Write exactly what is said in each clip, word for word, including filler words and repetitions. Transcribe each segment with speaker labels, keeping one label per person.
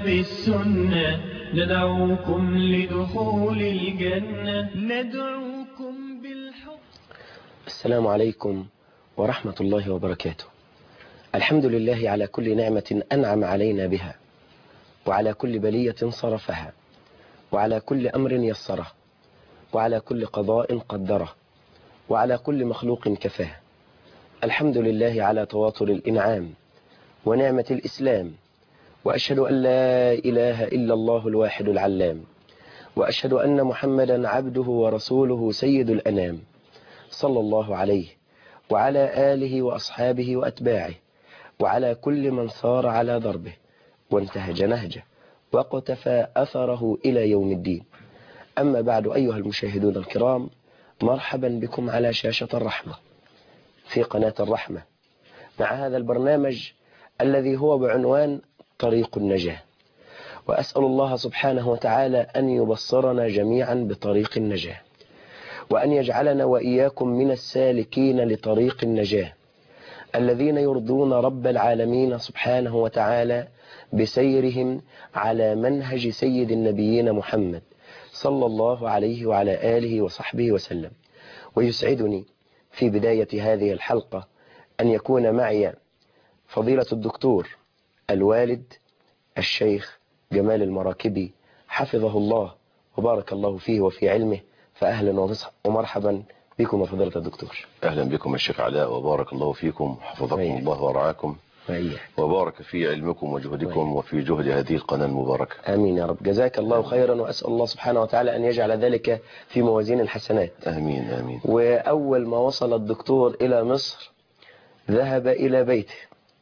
Speaker 1: كتاب السنة ندعوكم لدخول الجنة ندعوكم بالحب.
Speaker 2: السلام عليكم ورحمة الله وبركاته. الحمد لله على كل نعمة أنعم علينا بها، وعلى كل بلية صرفها، وعلى كل أمر يسره، وعلى كل قضاء قدره، وعلى كل مخلوق كفاه. الحمد لله على تواطر الإنعام ونعمة الإسلام، وأشهد أن لا إله إلا الله الواحد العلام، وأشهد أن محمدا عبده ورسوله سيد الأنام، صلى الله عليه وعلى آله وأصحابه وأتباعه، وعلى كل من صار على ضربه وانتهج نهجه واقتفى أثره إلى يوم الدين. أما بعد، أيها المشاهدون الكرام، مرحبا بكم على شاشة الرحمة في قناة الرحمة مع هذا البرنامج الذي هو بعنوان طريق النجاة. وأسأل الله سبحانه وتعالى أن يبصرنا جميعا بطريق النجاة، وأن يجعلنا وإياكم من السالكين لطريق النجاة الذين يرضون رب العالمين سبحانه وتعالى بسيرهم على منهج سيد النبيين محمد صلى الله عليه وعلى آله وصحبه وسلم. ويسعدني في بداية هذه الحلقة أن يكون معي فضيلة الدكتور الوالد الشيخ جمال المراكبي حفظه الله وبارك الله فيه وفي علمه. فأهلا ومرحبا بكم فضيلة الدكتور.
Speaker 3: أهلا بكم الشيخ علاء، وبارك الله فيكم، حفظكم
Speaker 2: وإيه.
Speaker 3: الله ورعاكم
Speaker 2: وإيه.
Speaker 3: وبارك في علمكم وجهدكم وإيه. وفي جهد هذه القناة المباركة.
Speaker 2: آمين يا رب. جزاك الله آمين. خيرا، وأسأل الله سبحانه وتعالى أن يجعل ذلك في موازين الحسنات.
Speaker 3: آمين آمين.
Speaker 2: وأول ما وصل الدكتور إلى مصر ذهب إلى بيته،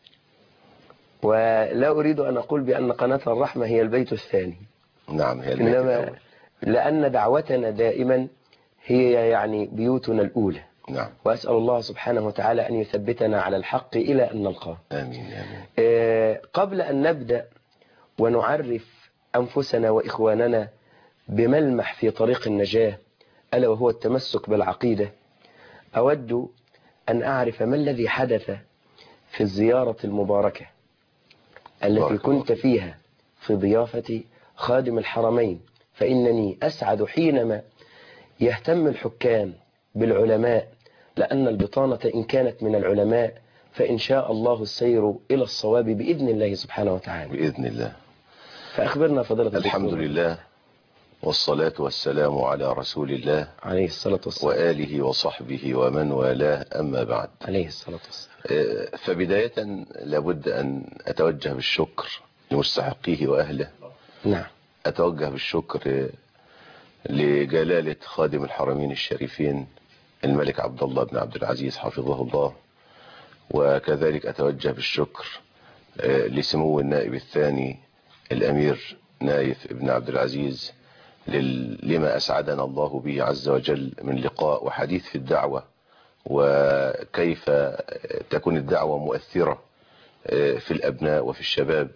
Speaker 2: ولا أريد أن أقول بأن قناة الرحمة هي البيت الثاني،
Speaker 3: نعم هي البيت
Speaker 2: إنما
Speaker 3: الأول،
Speaker 2: لأن دعوتنا دائما هي يعني بيوتنا الأولى.
Speaker 3: نعم.
Speaker 2: وأسأل الله سبحانه وتعالى أن يثبتنا على الحق إلى أن نلقاه.
Speaker 3: آمين آمين.
Speaker 2: آه قبل أن نبدأ ونعرف أنفسنا وإخواننا بملمح في طريق النجاة ألا وهو التمسك بالعقيدة، أود أن أعرف ما الذي حدث في الزيارة المباركة التي كنت فيها في ضيافة خادم الحرمين. فإنني أسعد حينما يهتم الحكام بالعلماء، لأن البطانة إن كانت من العلماء فإن شاء الله السير إلى الصواب بإذن الله سبحانه وتعالى.
Speaker 3: بإذن الله.
Speaker 2: فأخبرنا فضيلة
Speaker 3: الحمد
Speaker 2: الدكتور.
Speaker 3: لله والصلاة والسلام على رسول الله
Speaker 2: عليه الصلاة والسلام
Speaker 3: وآله وصحبه ومن والاه، أما بعد.
Speaker 2: عليه الصلاة والسلام.
Speaker 3: فبداية لابد أن أتوجه بالشكر لمستحقيه وأهله.
Speaker 2: نعم.
Speaker 3: أتوجه بالشكر لجلالة خادم الحرمين الشريفين الملك عبد الله بن عبد العزيز حفظه الله، وكذلك أتوجه بالشكر لسمو النائب الثاني الأمير نايف بن عبد العزيز لما أسعدنا الله به عز وجل من لقاء وحديث في الدعوة، وكيف تكون الدعوة مؤثرة في الأبناء وفي الشباب.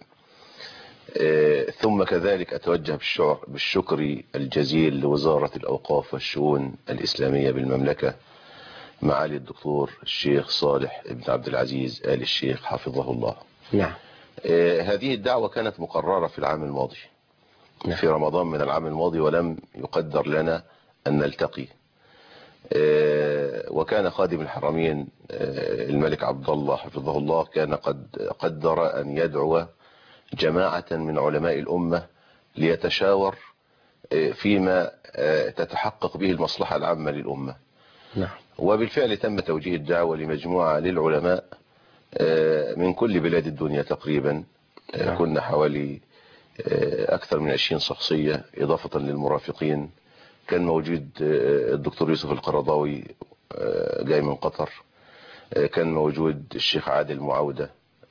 Speaker 3: ثم كذلك أتوجه بالشكر الجزيل لوزارة الأوقاف والشؤون الإسلامية بالمملكة معالي الدكتور الشيخ صالح بن عبد العزيز آل الشيخ حفظه الله.
Speaker 2: نعم.
Speaker 3: هذه الدعوة كانت مقررة في العام الماضي،
Speaker 2: نعم.
Speaker 3: في رمضان من العام الماضي، ولم يقدر لنا أن نلتقي. وكان خادم الحرمين الملك عبد الله حفظه الله كان قد قدر أن يدعو جماعة من علماء الأمة ليتشاور فيما تتحقق به المصلحة العامة للأمة.
Speaker 2: نعم.
Speaker 3: وبالفعل تم توجيه الدعوة لمجموعة للعلماء من كل بلاد الدنيا تقريبا. نعم. كنا حوالي أكثر من عشرين شخصية إضافة للمرافقين. كان موجود الدكتور يوسف القرضاوي جاي من قطر، كان موجود الشيخ عادل معاودة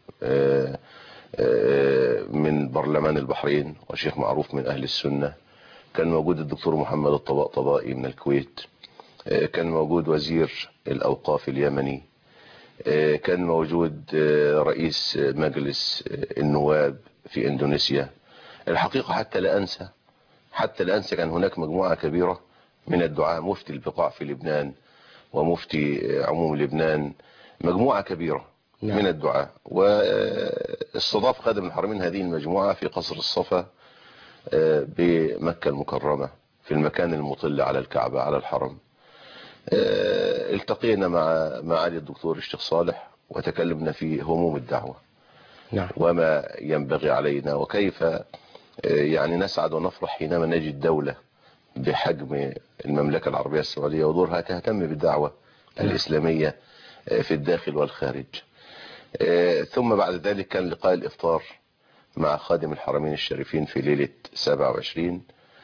Speaker 3: من برلمان البحرين وشيخ معروف من أهل السنة، كان موجود الدكتور محمد الطباطبائي من الكويت، كان موجود وزير الأوقاف اليمني، كان موجود رئيس مجلس النواب في إندونيسيا. الحقيقة حتى لا أنسى حتى لا أنسى كان هناك مجموعة كبيرة من الدعاة، مفتي البقاع في لبنان ومفتي عموم لبنان، مجموعة كبيرة.
Speaker 2: نعم.
Speaker 3: من الدعاء. واستضاف خادم الحرمين هذه المجموعة في قصر الصفا بمكة المكرمة في المكان المطل على الكعبة على الحرم. التقينا مع معالي الدكتور الشيخ صالح وتكلمنا في هموم الدعوة.
Speaker 2: نعم.
Speaker 3: وما ينبغي علينا وكيف يعني نسعد ونفرح حينما نجد دولة بحجم المملكة العربية السعودية ودورها تهتم بالدعوة الإسلامية في الداخل والخارج. ثم بعد ذلك كان لقاء الإفطار مع خادم الحرمين الشريفين في ليلة سبعة وعشرين.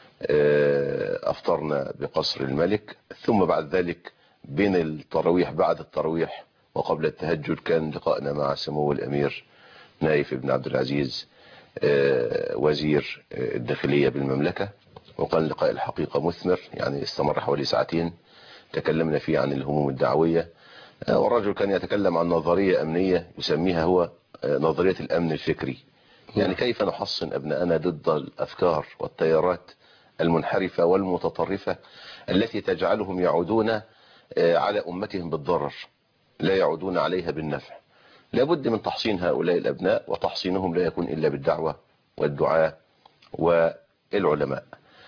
Speaker 3: أفطرنا بقصر الملك. ثم بعد ذلك بين التراويح بعد التراويح وقبل التهجد كان لقاءنا مع سمو الأمير نايف بن عبد العزيز وزير الداخلية بالمملكة. وكان لقاء الحقيقة مثمر، يعني استمر حوالي ساعتين تكلمنا فيه عن الهموم الدعوية. والرجل كان يتكلم عن نظرية أمنية يسميها هو نظرية الأمن الفكري، يعني كيف نحصن أبنائنا ضد الأفكار والتيارات المنحرفة والمتطرفة التي تجعلهم يعودون على أمتهم بالضرر لا يعودون عليها بالنفع. لابد من تحصين هؤلاء الأبناء، وتحصينهم لا يكون إلا بالدعوة والدعاء والعلماء.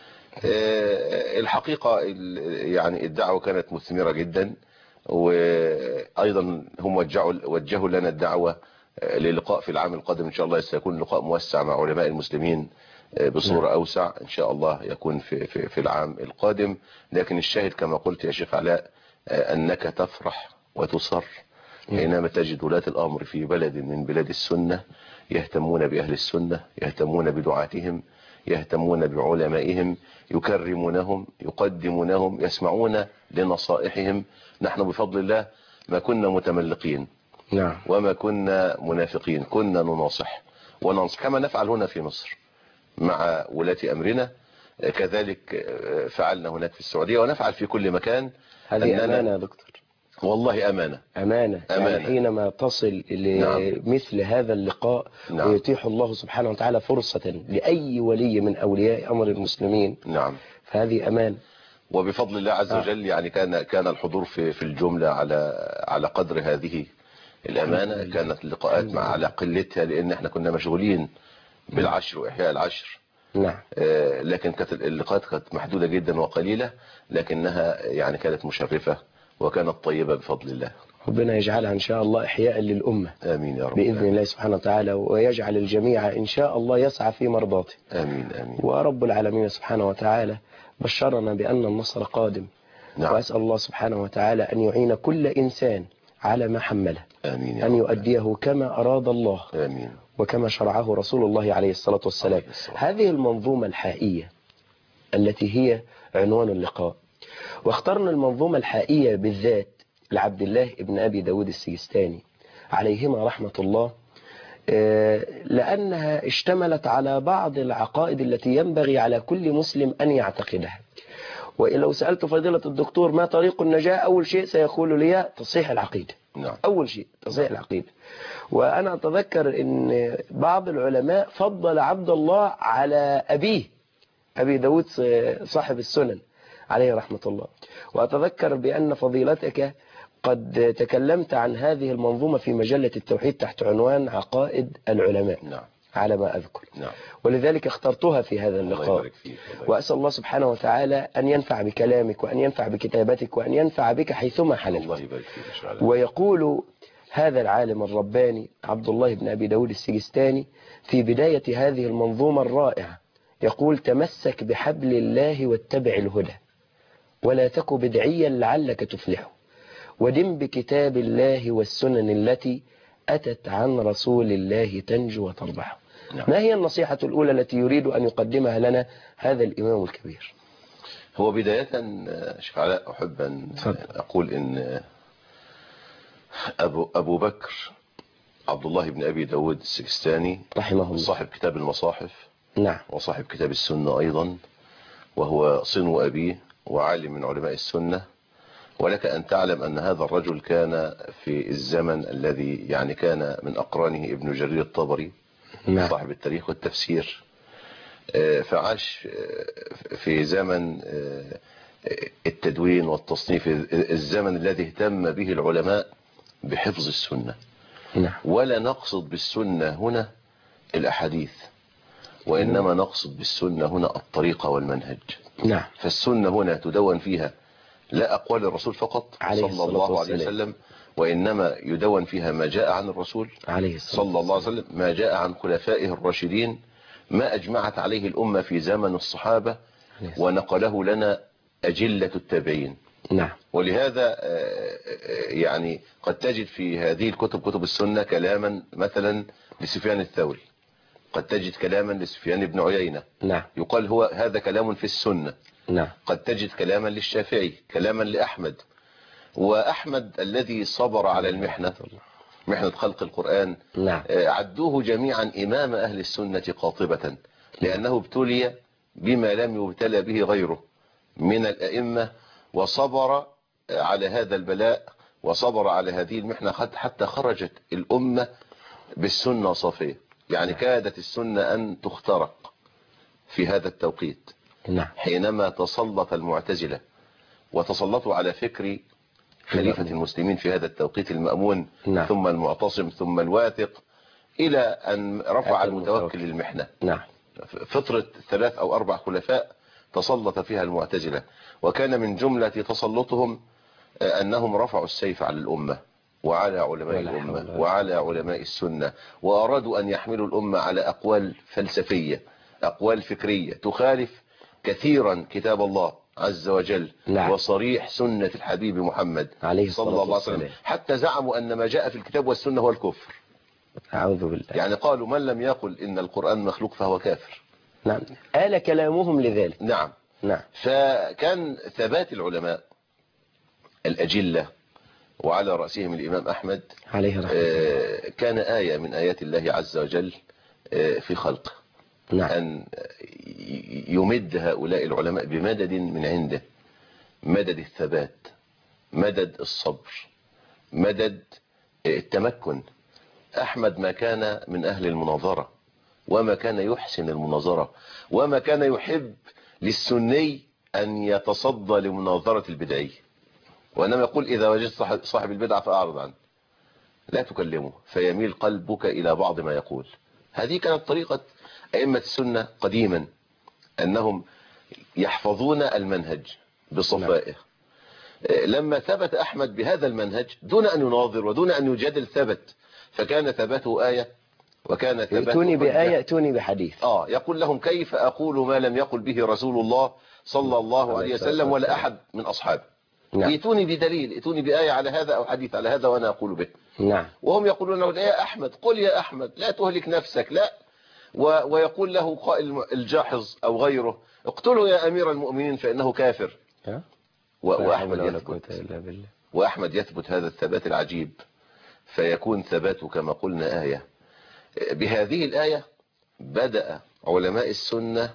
Speaker 3: الحقيقة يعني الدعوة كانت مثمرة جدا، وأيضا هم وجهوا وجهوا لنا الدعوة للقاء في العام القادم إن شاء الله. سيكون لقاء موسع مع علماء المسلمين بصورة أوسع إن شاء الله يكون في, في, في العام القادم. لكن الشاهد كما قلت يا شيخ علاء أنك تفرح وتصر حينما تجد ولاة الأمر في بلد من بلاد السنة يهتمون بأهل السنة، يهتمون بدعاتهم، يهتمون بعلمائهم، يكرمونهم، يقدمونهم، يسمعون لنصائحهم. نحن بفضل الله ما كنا متملقين
Speaker 2: نعم.
Speaker 3: وما كنا منافقين، كنا نناصح وننصح كما نفعل هنا في مصر مع ولاة أمرنا، كذلك فعلنا هناك في السعودية ونفعل في كل مكان.
Speaker 2: هذه أمانة يا دكتور،
Speaker 3: والله أمانة
Speaker 2: أمانة, أمانة. يعني حينما تصل لمثل نعم. هذا اللقاء نعم. ويتيح الله سبحانه وتعالى فرصة لأي ولي من أولياء أمر المسلمين
Speaker 3: نعم.
Speaker 2: فهذه أمانة.
Speaker 3: وبفضل الله عز وجل يعني كان كان الحضور في في الجملة على على قدر هذه الأمانة. كانت اللقاءات مع على قلتها لأن احنا كنا مشغولين بالعشر وإحياء العشر.
Speaker 2: نعم.
Speaker 3: آه لكن كانت اللقاءات كانت محدودة جدا وقليلة، لكنها يعني كانت مشرفة وكانت طيبة بفضل الله.
Speaker 2: ربنا يجعلها إن شاء الله إحياء للأمة
Speaker 3: آمين يا رب
Speaker 2: بإذن آمين. الله سبحانه وتعالى، ويجعل الجميع إن شاء الله يسعى في مرضاته.
Speaker 3: آمين آمين.
Speaker 2: ورب العالمين سبحانه وتعالى بشرنا بأن النصر قادم. نعم. وأسأل الله سبحانه وتعالى أن يعين كل إنسان على ما حمله.
Speaker 3: آمين يا
Speaker 2: أن
Speaker 3: رب.
Speaker 2: يؤديه كما أراد الله.
Speaker 3: آمين.
Speaker 2: وكما شرعه رسول الله عليه الصلاة والسلام. هذه المنظومة الحائية التي هي عنوان اللقاء، واخترنا المنظومة الحائية بالذات لعبد الله ابن أبي داود السجستاني عليهما رحمة الله، لأنها اشتملت على بعض العقائد التي ينبغي على كل مسلم أن يعتقدها. ولو سألت فضيلة الدكتور ما طريق النجاة، أول شيء سيقول لي تصحيح العقيدة.
Speaker 3: نعم.
Speaker 2: أول شيء تصحيح العقيدة. وأنا أتذكر أن بعض العلماء فضل عبد الله على أبيه أبي داود صاحب السنن عليه رحمة الله. وأتذكر بأن فضيلتك قد تكلمت عن هذه المنظومة في مجلة التوحيد تحت عنوان عقائد العلماء.
Speaker 3: نعم.
Speaker 2: على ما أذكر.
Speaker 3: نعم.
Speaker 2: ولذلك اخترتها في هذا اللقاء. وأسأل الله سبحانه وتعالى أن ينفع بكلامك وأن ينفع بكتابتك وأن ينفع بك حيثما حللت.
Speaker 3: الله يبارك فيك إن شاء الله.
Speaker 2: ويقول هذا العالم الرباني عبد الله بن أبي داود السجستاني في بداية هذه المنظومة الرائعة، يقول: تمسك بحبل الله واتبع الهدى ولا تك بدعيا لعلك تفلح، ودم بكتاب الله والسنن التي أتت عن رسول الله تنجو وتربح. نعم. ما هي النصيحة الأولى التي يريد أن يقدمها لنا هذا الإمام الكبير؟
Speaker 3: هو بداية شيخ علاء أحب أن أقول إن أبو, أبو بكر عبد الله بن أبي داود السجستاني
Speaker 2: رحمه الله
Speaker 3: صاحب كتاب المصاحف.
Speaker 2: نعم.
Speaker 3: وصاحب كتاب السنة أيضا، وهو صنو أبيه وعالم من علماء السنة. ولك أن تعلم أن هذا الرجل كان في الزمن الذي يعني كان من أقرانه ابن جرير الطبري.
Speaker 2: نعم.
Speaker 3: صاحب التاريخ والتفسير، فعاش في زمن التدوين والتصنيف، الزمن الذي اهتم به العلماء بحفظ السنة
Speaker 2: نعم.
Speaker 3: ولا نقصد بالسنة هنا الأحاديث، وإنما نقصد بالسنة هنا الطريقة والمنهج.
Speaker 2: نعم.
Speaker 3: فالسنة هنا تدون فيها لا أقوال الرسول فقط صلى الله عليه وسلم، وإنما يدون فيها ما جاء عن الرسول
Speaker 2: عليه
Speaker 3: صلى الله عليه وسلم، ما جاء عن خلفائه الراشدين، ما أجمعت عليه الأمة في زمن الصحابة ونقله لنا أجلة التابعين.
Speaker 2: نعم.
Speaker 3: ولهذا يعني قد تجد في هذه الكتب كتب السنة كلاما مثلا لسفيان الثوري، قد تجد كلاما لسفيان بن عيينة،
Speaker 2: نعم.
Speaker 3: يقال هو هذا كلام في السنة.
Speaker 2: نعم.
Speaker 3: قد تجد كلاما للشافعي، كلاما لأحمد. وأحمد الذي صبر على المحنة، محنة خلق القرآن،
Speaker 2: نعم.
Speaker 3: عدوه جميعا إمام أهل السنة قاطبة، لأنه ابتلي بما لم يبتلى به غيره من الأئمة، وصبر على هذا البلاء وصبر على هذه المحنة حتى خرجت الأمة بالسنة صافية. يعني كادت السنة أن تخترق في هذا التوقيت.
Speaker 2: نعم.
Speaker 3: حينما تسلط المعتزلة وتسلطوا على فكر خليفة المسلمين في هذا التوقيت المأمون،
Speaker 2: نعم.
Speaker 3: ثم المعتصم ثم الواثق، إلى أن رفع المتوكل المحنة.
Speaker 2: نعم.
Speaker 3: فترة ثلاث أو أربع خلفاء تسلط فيها المعتزلة، وكان من جملة تسلطهم أنهم رفعوا السيف على الأمة وعلى علماء الأمة وعلى علماء السنة، وأرادوا أن يحملوا الأمة على أقوال فلسفية، أقوال فكرية تخالف كثيرا كتاب الله عز وجل.
Speaker 2: نعم.
Speaker 3: وصريح سنة الحبيب محمد
Speaker 2: عليه
Speaker 3: صلى الله عليه وسلم، حتى زعموا أن ما جاء في الكتاب والسنة هو الكفر.
Speaker 2: أعوذ بالله.
Speaker 3: يعني قالوا من لم يقل إن القرآن مخلوق فهو كافر.
Speaker 2: نعم. آل كلامهم لذلك.
Speaker 3: نعم.
Speaker 2: نعم.
Speaker 3: فكان ثبات العلماء الأجلة وعلى رأسهم الإمام أحمد
Speaker 2: عليه رحمة الله
Speaker 3: كان آية من آيات الله عز وجل في خلقه.
Speaker 2: نعم.
Speaker 3: أن يمد هؤلاء العلماء بمدد من عنده، مدد الثبات، مدد الصبر، مدد التمكن. أحمد ما كان من أهل المناظرة، وما كان يحسن المناظرة، وما كان يحب للسني أن يتصدى لمناظرة البدعي، وإنما يقول إذا وجدت صاحب البدعة فأعرض عنه، لا تكلمه فيميل قلبك إلى بعض ما يقول. هذه كانت طريقة أئمة السنة قديما، أنهم يحفظون المنهج بصفائه. لما ثبت أحمد بهذا المنهج دون أن يناظر ودون أن يجادل ثبت، فكان ثباته آية، وكان ثباته
Speaker 2: يأتوني بآية يأتوني بحديث.
Speaker 3: آه يقول لهم كيف أقول ما لم يقل به رسول الله صلى الله عليه وسلم ولا أحد من أصحابه.
Speaker 2: نعم.
Speaker 3: يأتوني بدليل، يأتوني بآية على هذا أو حديث على هذا وأنا أقول به.
Speaker 2: نعم.
Speaker 3: وهم يقولون له يا أحمد قل يا أحمد لا تهلك نفسك، لا. ويقول له قائل الجاحظ أو غيره اقتله يا أمير المؤمنين فإنه كافر. وأحمد يثبت وأحمد يثبت هذا الثبات العجيب، فيكون ثباته كما قلنا آية. بهذه الآية بدأ علماء السنة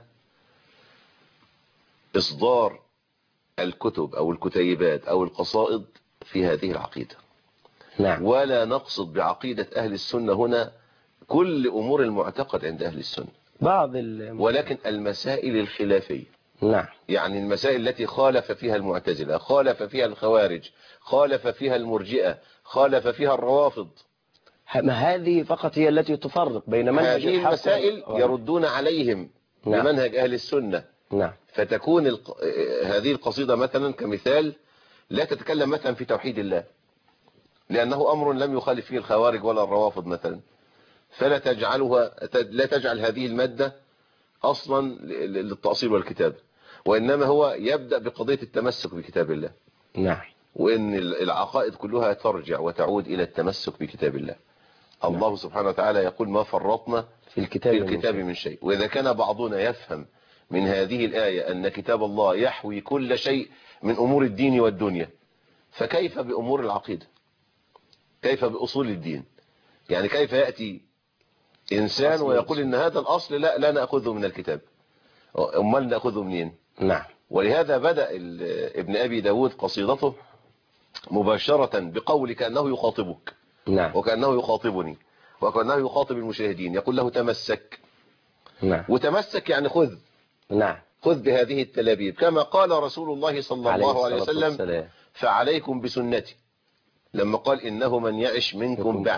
Speaker 3: إصدار الكتب أو الكتيبات أو القصائد في هذه العقيدة.
Speaker 2: نعم.
Speaker 3: ولا نقصد بعقيدة أهل السنة هنا كل أمور المعتقد عند أهل السنة،
Speaker 2: بعض ال...
Speaker 3: ولكن المسائل الخلافية.
Speaker 2: نعم.
Speaker 3: يعني المسائل التي خالف فيها المعتزلة، خالف فيها الخوارج، خالف فيها المرجئة، خالف فيها الروافض.
Speaker 2: ما هذه فقط هي التي تفرق بين منهج
Speaker 3: هذه
Speaker 2: الحق
Speaker 3: المسائل يردون عليهم
Speaker 2: نعم.
Speaker 3: بمنهج أهل السنة.
Speaker 2: نعم.
Speaker 3: فتكون الق... هذه القصيدة مثلا كمثال لا تتكلم مثلا في توحيد الله، لأنه أمر لم يخالف فيه الخوارج ولا الروافض مثلا، فلا تجعلها لا تجعل هذه المادة أصلا للتأصيل والكتاب، وإنما هو يبدأ بقضية التمسك بكتاب الله.
Speaker 2: نعم.
Speaker 3: وإن العقائد كلها ترجع وتعود إلى التمسك بكتاب الله. نعم. الله سبحانه وتعالى يقول ما فرطنا
Speaker 2: في الكتاب,
Speaker 3: في الكتاب من شيء. وإذا كان بعضنا يفهم من هذه الآية أن كتاب الله يحوي كل شيء من أمور الدين والدنيا، فكيف بأمور العقيدة؟ كيف بأصول الدين؟ يعني كيف يأتي إنسان ويقول إن هذا الأصل لا لا نأخذه من الكتاب، أمال نأخذه منين؟
Speaker 2: نعم.
Speaker 3: ولهذا بدأ ابن أبي داود قصيدته مباشرة بقول كأنه يخاطبك.
Speaker 2: نعم.
Speaker 3: وكأنه يخاطبني وكأنه يخاطب المشاهدين، يقول له تمسك.
Speaker 2: نعم.
Speaker 3: وتمسك يعني خذ.
Speaker 2: نعم.
Speaker 3: خذ بهذه التلابيب كما قال رسول الله صلى الله عليه وسلم فعليكم بسنتي، لما قال إنه من يعش منكم بعدي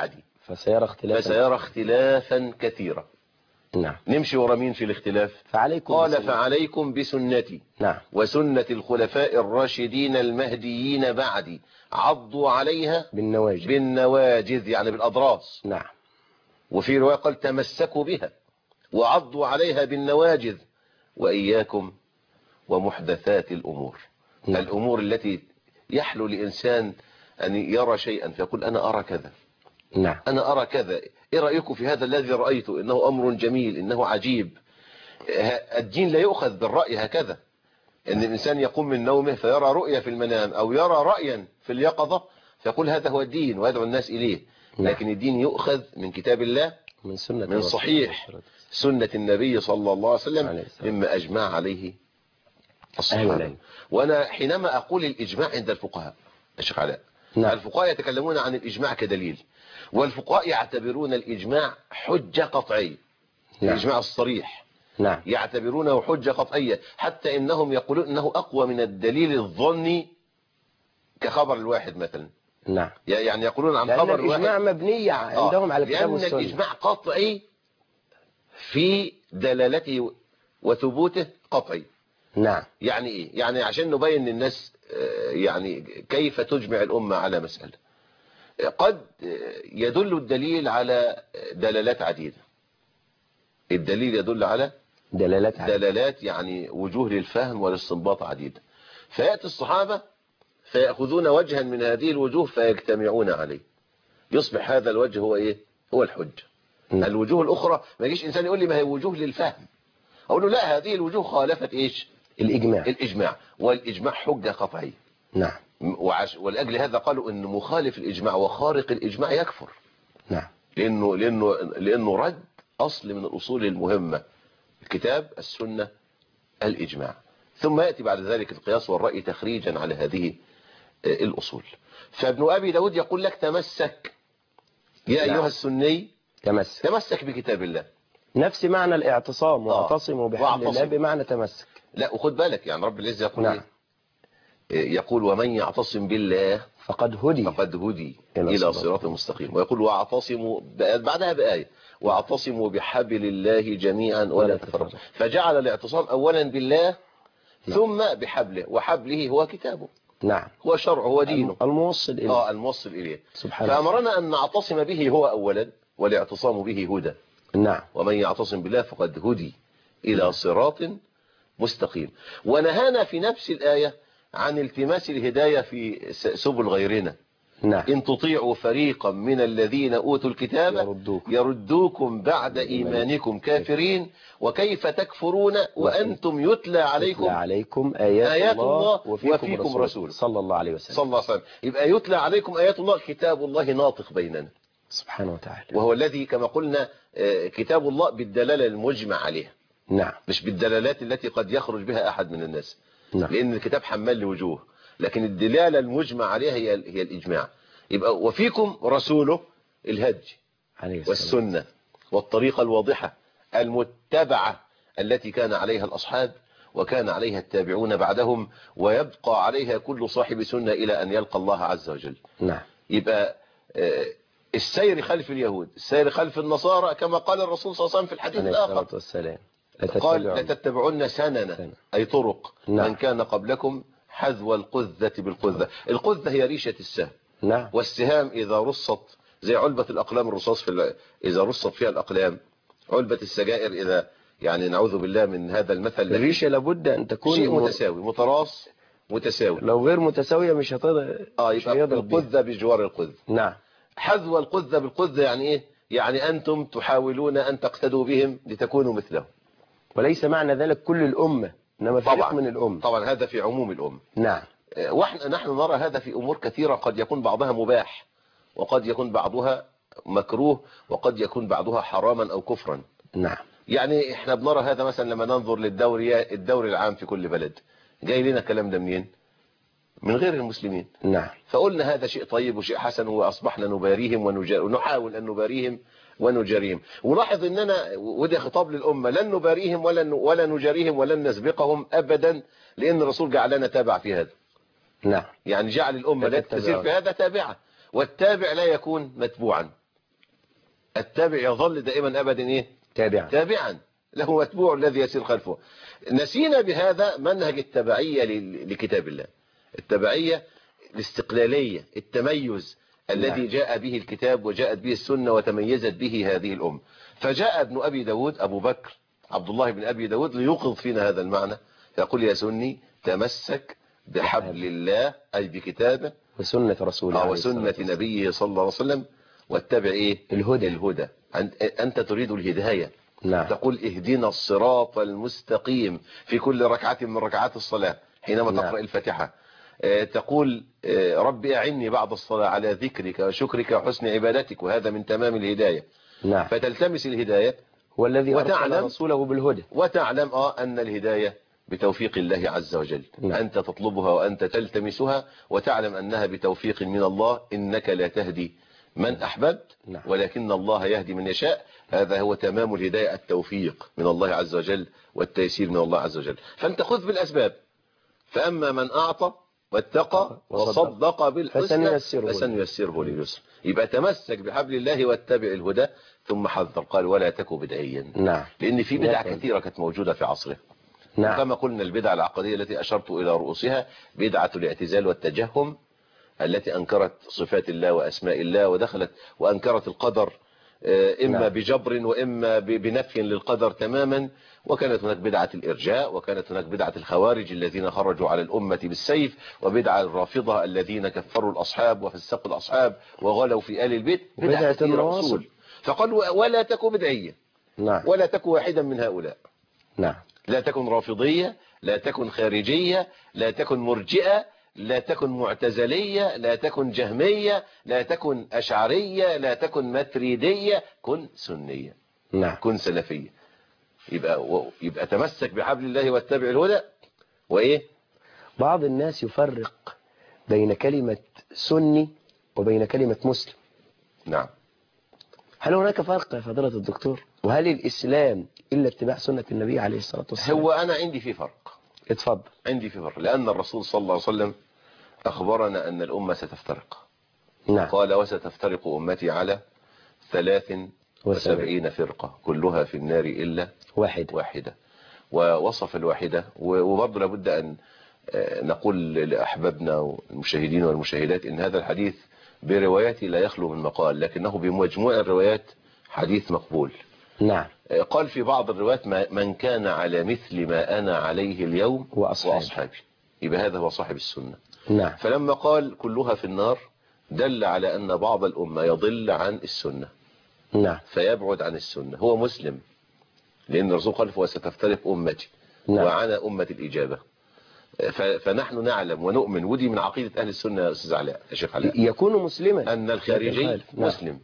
Speaker 2: فسيرى اختلافا
Speaker 3: فسيرى اختلافا كثيرا.
Speaker 2: نعم.
Speaker 3: نمشي ورا مين في الاختلاف؟
Speaker 2: فعليكم
Speaker 3: قال
Speaker 2: بسنة.
Speaker 3: فعليكم بسنتي
Speaker 2: نعم.
Speaker 3: وسنة الخلفاء الراشدين المهديين بعدي عضوا عليها
Speaker 2: بالنواجذ.
Speaker 3: بالنواجذ يعني بالأضراس.
Speaker 2: نعم.
Speaker 3: وفي رواية قال تمسكوا بها وعضوا عليها بالنواجذ وإياكم ومحدثات الأمور.
Speaker 2: نعم.
Speaker 3: الأمور التي يحلو لإنسان أن يرى شيئا فيقول أنا أرى كذا،
Speaker 2: نعم.
Speaker 3: أنا أرى كذا، إيه رأيكم في هذا الذي رأيته؟ إنه أمر جميل، إنه عجيب. الدين لا يؤخذ بالرأي هكذا، إن الإنسان يقوم من نومه فيرى رؤية في المنام أو يرى رأيا في اليقظة فيقول هذا هو الدين ويدعو الناس إليه.
Speaker 2: نعم.
Speaker 3: لكن الدين يؤخذ من كتاب الله،
Speaker 2: من سنة
Speaker 3: من صحيح سنة النبي صلى الله عليه وسلم، مما أجمع عليه الصحابة. وأنا حينما أقول الإجماع عند الفقهاء الشيخ علاء،
Speaker 2: نعم.
Speaker 3: الفقهاء يتكلمون عن الإجماع كدليل، والفقهاء يعتبرون الإجماع حجة قطعية.
Speaker 2: نعم.
Speaker 3: الإجماع الصريح
Speaker 2: نعم.
Speaker 3: يعتبرونه حجة قطعية، حتى إنهم يقولون إنه أقوى من الدليل الظني كخبر الواحد مثلا.
Speaker 2: نعم.
Speaker 3: يعني يقولون عن
Speaker 2: لأن
Speaker 3: خبر الواحد
Speaker 2: الإجماع مبني عندهم
Speaker 3: آه.
Speaker 2: على الكتاب والسنة.
Speaker 3: لأن الإجماع قطعي في دلالته وثبوته قطعي.
Speaker 2: نعم.
Speaker 3: يعني إيه؟ يعني عشان نبين للناس يعني كيف تجمع الأمة على مسألة. قد يدل الدليل على دلالات عديدة. الدليل يدل على
Speaker 2: دلالات عديدة.
Speaker 3: دلالات يعني وجوه للفهم والاستنباط عديدة، فيأتي الصحابة فيأخذون وجها من هذه الوجوه فيجتمعون عليه، يصبح هذا الوجه هو إيه؟ هو الحجة.
Speaker 2: م.
Speaker 3: الوجوه الأخرى ما يجيش إنسان يقول لي ما هي وجوه للفهم، أقول له لا، هذه الوجوه خالفت إيش؟
Speaker 2: الإجماع.
Speaker 3: الإجماع، والإجماع حجة قطعية.
Speaker 2: نعم.
Speaker 3: وعش... ولأجل هذا قالوا إن مخالف الإجماع وخارق الإجماع يكفر.
Speaker 2: نعم.
Speaker 3: لأنه لأنه لأنه رد أصل من الأصول المهمة، الكتاب، السنة، الإجماع، ثم يأتي بعد ذلك القياس والرأي تخريجا على هذه الأصول. فابن أبي داود يقول لك تمسك يا
Speaker 2: نعم.
Speaker 3: أيها السني،
Speaker 2: تمسك
Speaker 3: تمسك بكتاب الله.
Speaker 2: نفس معنى الاعتصام، واعتصموا بحبل الله بمعنى تمسك.
Speaker 3: لا، وخد بالك يعني رب العزة يقول
Speaker 2: نعم.
Speaker 3: إيه؟ يقول ومن يعتصم بالله
Speaker 2: فقد هدي
Speaker 3: فقد هدي
Speaker 2: إلى
Speaker 3: إلى
Speaker 2: صراط
Speaker 3: صراط مستقيم. ويقول واعتصموا بعدها بآية واعتصموا بحبل الله جميعا ولا تفرقوا، فجعل الاعتصام أولا بالله ثم بحبله، وحبله هو كتابه.
Speaker 2: نعم.
Speaker 3: هو شرعه، هو دينه
Speaker 2: الموصل إليه.
Speaker 3: آه الموصل إليه
Speaker 2: سبحانه.
Speaker 3: فأمرنا أن نعتصم به هو أولا، والاعتصام به هدى.
Speaker 2: نعم.
Speaker 3: ومن يعتصم بالله فقد هدي إلى صراط مستقيم. ونهانا في نفس الآية عن التماس الهداية في سبل غيرنا.
Speaker 2: نعم.
Speaker 3: إن تطيعوا فريقا من الذين أوتوا الكتاب
Speaker 2: يردوكم,
Speaker 3: يردوكم بعد إيمانكم كافرين وكيف تكفرون وأنتم يتلى عليكم,
Speaker 2: يتلى عليكم آيات,
Speaker 3: آيات الله, الله
Speaker 2: وفيكم,
Speaker 3: وفيكم
Speaker 2: رسول,
Speaker 3: رسول
Speaker 2: صلى الله عليه وسلم.
Speaker 3: صلى الله عليه وسلم. يبقى يتلى عليكم آيات الله، كتاب الله ناطق بيننا
Speaker 2: سبحانه وتعالى،
Speaker 3: وهو الذي كما قلنا كتاب الله بالدلالة المجمع عليها.
Speaker 2: نعم.
Speaker 3: مش بالدلالات التي قد يخرج بها أحد من الناس.
Speaker 2: نعم.
Speaker 3: لأن الكتاب حمال لوجوه، لكن الدلالة المجمع عليها هي هي الإجماع. يبقى وفيكم رسوله الهدي والسنة والطريقة الواضحة المتبعة التي كان عليها الأصحاب وكان عليها التابعون بعدهم، ويبقى عليها كل صاحب سنة إلى أن يلقى الله عز وجل.
Speaker 2: نعم.
Speaker 3: يبقى السير خلف اليهود، السير خلف النصارى، كما قال الرسول صلى الله عليه وسلم في الحديث الآخر قال لتتبعن سننا أي طرق
Speaker 2: نعم.
Speaker 3: من كان قبلكم حذو القذة بالقذة. القذة هي ريشة السهم.
Speaker 2: نعم.
Speaker 3: والسهام إذا رصت زي علبة الأقلام الرصاص في ال... إذا رصت فيها الأقلام، علبة السجائر إذا يعني نعوذ بالله من هذا المثل،
Speaker 2: الريشة لابد أن تكون
Speaker 3: شيء متساوي متراص متساوي.
Speaker 2: لو غير متساوية مش هتقدر.
Speaker 3: اه يبقى القذة بجوار القذة.
Speaker 2: نعم.
Speaker 3: حذو القذة بالقذة يعني إيه؟ يعني أنتم تحاولون أن تقتدوا بهم لتكونوا مثلهم.
Speaker 2: وليس معنى ذلك كل الأمة، إنما فريق من الأمة.
Speaker 3: طبعا هذا في عموم الأمة.
Speaker 2: نعم.
Speaker 3: واحنا نحن نرى هذا في أمور كثيرة، قد يكون بعضها مباح وقد يكون بعضها مكروه وقد يكون بعضها حراما أو كفرا.
Speaker 2: نعم.
Speaker 3: يعني احنا بنرى هذا مثلا لما ننظر للدوري الدوري العام في كل بلد، جاي لنا الكلام ده منين؟ من غير المسلمين.
Speaker 2: نعم.
Speaker 3: فقلنا هذا شيء طيب وشيء حسن، وأصبحنا نباريهم ونحاول أن نباريهم ونجاريهم. ولاحظ اننا وده خطاب للأمة، لن نباريهم ولا ولا نجاريهم ولن نسبقهم أبدا، لأن الرسول جعلنا تابع في هذا.
Speaker 2: نعم.
Speaker 3: يعني جعل الأمة لا تسير في هذا تابعة، والتابع لا يكون متبوعا. التابع يظل دائما أبدا إيه
Speaker 2: تابعا
Speaker 3: تابعا له متبوع الذي يسير خلفه. نسينا بهذا منهج التبعية لكتاب الله، التبعية الاستقلالية، التميز الذي جاء به الكتاب وجاءت به السنة وتميزت به هذه الأمة. فجاء ابن أبي داود أبو بكر عبد الله بن أبي داود ليوقظ فينا هذا المعنى، يقول يا سني تمسك بحبل الله أي بكتابه
Speaker 2: وسنة رسوله
Speaker 3: أو وسنة نبيه صلى الله عليه وسلم واتبع إيه
Speaker 2: الهدى
Speaker 3: الهدى. أنت تريد الهداية،
Speaker 2: نعم.
Speaker 3: تقول اهدنا الصراط المستقيم في كل ركعة من ركعات الصلاة حينما
Speaker 2: نعم.
Speaker 3: تقرأ الفاتحة. تقول ربي أعني بعد الصلاة على ذكرك وشكرك وحسن عبادتك، وهذا من تمام الهداية.
Speaker 2: نعم.
Speaker 3: فتلتمس الهداية
Speaker 2: هو الذي
Speaker 3: وتعلم
Speaker 2: أرسل رسوله بالهدى،
Speaker 3: وتعلم آه أن الهداية بتوفيق الله عز وجل.
Speaker 2: نعم.
Speaker 3: أنت تطلبها وأنت تلتمسها وتعلم أنها بتوفيق من الله، إنك لا تهدي من أحببت
Speaker 2: نعم.
Speaker 3: ولكن الله يهدي من يشاء. هذا هو تمام الهداية، التوفيق من الله عز وجل والتيسير من الله عز وجل. فأنت خذ بالأسباب، فأما من أعطى واتقى وصدق بالحسنى فسنيسره لليسر. يبقى تمسك بحبل الله واتبع الهدى. ثم حذر قال ولا تكن بدعيا،
Speaker 2: نعم.
Speaker 3: لأن في بدع
Speaker 2: نعم.
Speaker 3: كثيرة كانت موجودة في عصره.
Speaker 2: نعم.
Speaker 3: كما قلنا البدع العقدية التي أشرت إلى رؤوسها بدعة الاعتزال والتجهم التي أنكرت صفات الله وأسماء الله ودخلت وأنكرت القدر، إما
Speaker 2: نعم.
Speaker 3: بجبر وإما بنفي للقدر تماما. وكانت هناك بدعة الإرجاء، وكانت هناك بدعة الخوارج الذين خرجوا على الأمة بالسيف، وبدعة الرافضة الذين كفروا الأصحاب وفسقوا الأصحاب وغلوا في آل البيت. بدعة الرسول. فقال ولا تكن بدعية،
Speaker 2: نعم.
Speaker 3: ولا تكن واحدا من هؤلاء.
Speaker 2: نعم.
Speaker 3: لا تكن رافضية، لا تكن خارجية، لا تكن مرجئة، لا تكن معتزلية، لا تكن جهمية، لا تكن أشعرية، لا تكن متريدية، كن سنية.
Speaker 2: نعم.
Speaker 3: كن سلفية. يبقى يبقى تمسك بحبل الله واتبع الهدى. وإيه
Speaker 2: بعض الناس يفرق بين كلمة سني وبين كلمة مسلم.
Speaker 3: نعم.
Speaker 2: هل هناك فرق يا فضيلة الدكتور؟ وهل الإسلام إلا اتباع سنة النبي عليه الصلاة والسلام؟
Speaker 3: هو أنا عندي في فرق.
Speaker 2: اتفضل.
Speaker 3: عندي في فرق، لأن الرسول صلى الله عليه وسلم أخبرنا أن الأمة ستفترق.
Speaker 2: نعم.
Speaker 3: قال وستفترق أمتي على ثلاث وسبعين فرقة كلها في النار إلا
Speaker 2: واحد
Speaker 3: واحدة. ووصف الواحدة. وبرضه لابد أن نقول لأحبابنا والمشاهدين والمشاهدات إن هذا الحديث بروايته لا يخلو من مقال، لكنه بمجموع الروايات حديث مقبول.
Speaker 2: نعم.
Speaker 3: قال في بعض الروايات من كان على مثل ما أنا عليه اليوم
Speaker 2: وأصحابي,
Speaker 3: وأصحابي. يبقى هذا هو صاحب السنة.
Speaker 2: نعم.
Speaker 3: فلما قال كلها في النار دل على أن بعض الأمة يضل عن السنة،
Speaker 2: نعم.
Speaker 3: فيبعد عن السنة. هو مسلم، لأن الرسول قال وستفترق أمتي.
Speaker 2: نعم.
Speaker 3: وعنا أمة الإجابة. فنحن نعلم ونؤمن، ودي من عقيدة أهل السنة يا أستاذ علاء يا شيخ علاء،
Speaker 2: يكون مسلما
Speaker 3: أن الخارجي
Speaker 2: نعم.
Speaker 3: مسلم.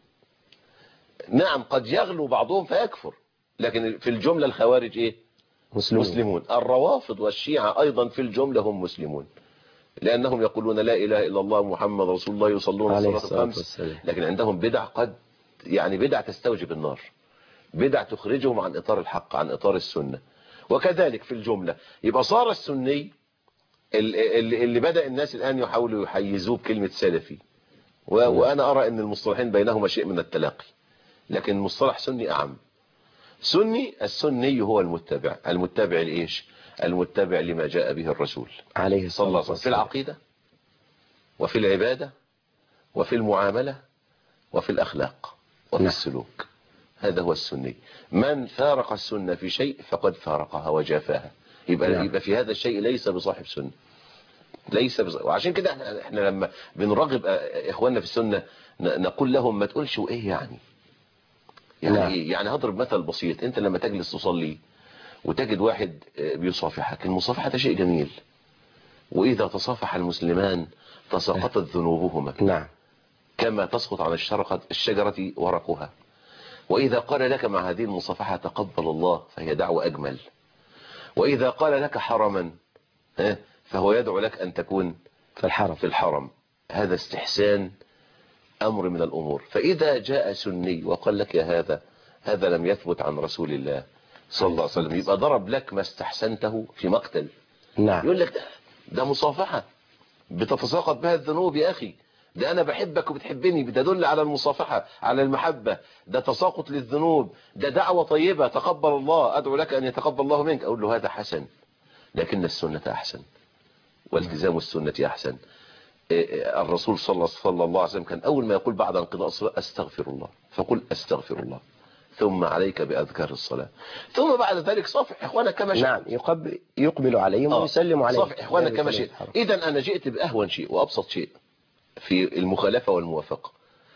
Speaker 3: نعم قد يغلو بعضهم فيكفر، لكن في الجملة الخوارج إيه؟
Speaker 2: مسلمون.
Speaker 3: مسلمون. الروافض والشيعة أيضا في الجملة هم مسلمون، لأنهم يقولون لا إله إلا الله محمد رسول الله، يصلون الصلاة الخمس، لكن عندهم بدع قد يعني بدع تستوجب النار، بدع تخرجهم عن إطار الحق، عن إطار السنة. وكذلك في الجملة يبقى صار السني اللي, اللي بدأ الناس الآن يحاولوا يحيزوه بكلمة سلفي، وأنا أرى أن المصطلحين بينهما شيء من التلاقي، لكن مصطلح سني أعم. سني السني هو المتبع، المتبع لإيش؟ المتبع لما جاء به الرسول
Speaker 2: عليه
Speaker 3: صلى الله عليه وسلم في العقيدة وفي العبادة وفي المعاملة وفي الأخلاق وفي
Speaker 2: نعم.
Speaker 3: السلوك. هذا هو السني. من فارق السنة في شيء فقد فارقها وجافاها. يبقى, نعم. يبقى في هذا الشيء ليس بصاحب سنة، ليس بصاحب. وعشان كده احنا, احنا لما بنرغب اخواننا في السنة نقول لهم ما تقولش وايه يعني يعني
Speaker 2: نعم.
Speaker 3: ايه يعني. هضرب مثل بسيط. انت لما تجلس تصلي وتجد واحد بيصافحك، المصافحة ده شيء جميل، واذا تصافح المسلمان تساقطت ذنوبهما،
Speaker 2: نعم،
Speaker 3: كما تسقط عن الشجرة ورقها. وإذا قال لك مع هذه المصافحة تقبل الله فهي دعوة أجمل. وإذا قال لك حرما فهو يدعو لك أن تكون
Speaker 2: في الحرم.
Speaker 3: في الحرم. هذا استحسان أمر من الأمور. فإذا جاء سني وقال لك يا هذا هذا لم يثبت عن رسول الله صلى الله عليه وسلم، يبقى ضرب لك ما استحسنته في مقتل.
Speaker 2: نعم.
Speaker 3: يقول لك ده, ده مصافحة بتتساقط بها الذنوب يا أخي، ده أنا بحبك وبتحبني، ده دل على المصافحة، على المحبة، ده تساقط للذنوب، ده دعوة طيبة تقبل الله، أدعو لك أن يتقبل الله منك. أقول له هذا حسن، لكن السنة أحسن والتزام السنة أحسن. الرسول صلى الله عليه وسلم كان أول ما يقول بعد انقضاء الصلاة أستغفر الله، فقل أستغفر الله، ثم عليك بأذكار الصلاة، ثم بعد ذلك صافح إخوانك كما شئت.
Speaker 2: نعم، يقبل, يقبل عليهم
Speaker 3: آه.
Speaker 2: ويسلم عليهم.
Speaker 3: صافح إخوانك كما شئت. إذا أنا جئت بأهون شيء وأبسط شيء في المخالفة والموافقة.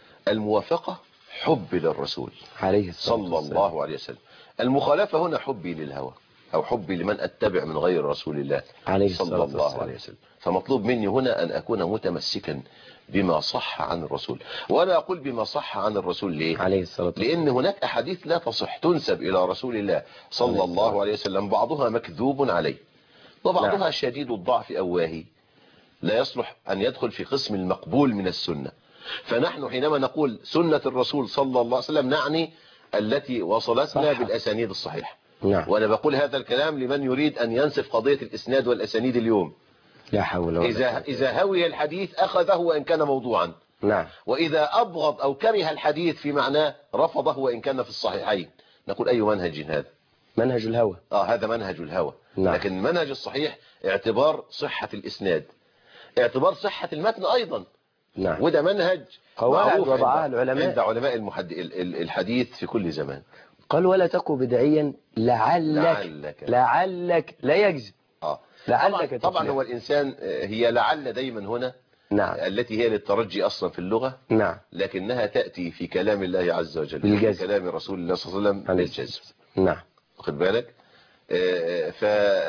Speaker 3: الموافقة حبي للرسول
Speaker 2: عليه
Speaker 3: صلى الله عليه وسلم، المخالفة هنا حبي للهوى أو حبي لمن أتبع من غير رسول الله عليه صلى الله عليه وسلم. فمطلوب مني هنا أن أكون متمسكا بما صح عن الرسول. وأنا أقول بما صح عن الرسول ليه؟ عليه الصلاة والسلام. لأن هناك أحاديث لا تصح تنسب إلى رسول الله صلى الله عليه وسلم، بعضها مكذوب عليه وبعضها نعم. شديد الضعف أو واهي، لا يصلح أن يدخل في قسم المقبول من السنة. فنحن حينما نقول سنة الرسول صلى الله عليه وسلم نعني التي وصلتنا صح. بالأسانيد الصحيحة. نعم. وأنا بقول هذا الكلام لمن يريد أن ينسف قضية الإسناد والأسانيد اليوم. لا حول ولا قوة. إذا, إذا هوي الحديث أخذه وإن كان موضوعا. نعم. وإذا أبغض أو كره الحديث في معناه رفضه وإن كان في الصحيحين. نقول أي منهج هذا؟ منهج الهوى. آه هذا منهج الهوى. نعم. لكن المنهج الصحيح اعتبار صحة الإسناد، اعتبار صحة المتن أيضا. نعم. وده منهج
Speaker 2: قواعد وضعها العلماء
Speaker 3: عند علماء المحد... الحديث في كل زمان.
Speaker 2: قال ولا تكن بدعيا لعلك لعلك, لعلك لا يجزم.
Speaker 3: آه. لعلك طبعا, طبعا هو الإنسان هي لعل دايما هنا نعم. التي هي للترجي أصلا في اللغة نعم. لكنها تأتي في كلام الله عز وجل بالجزم. في كلام رسول الله صلى الله عليه وسلم بالجزم. نعم. واخد بالك. ف...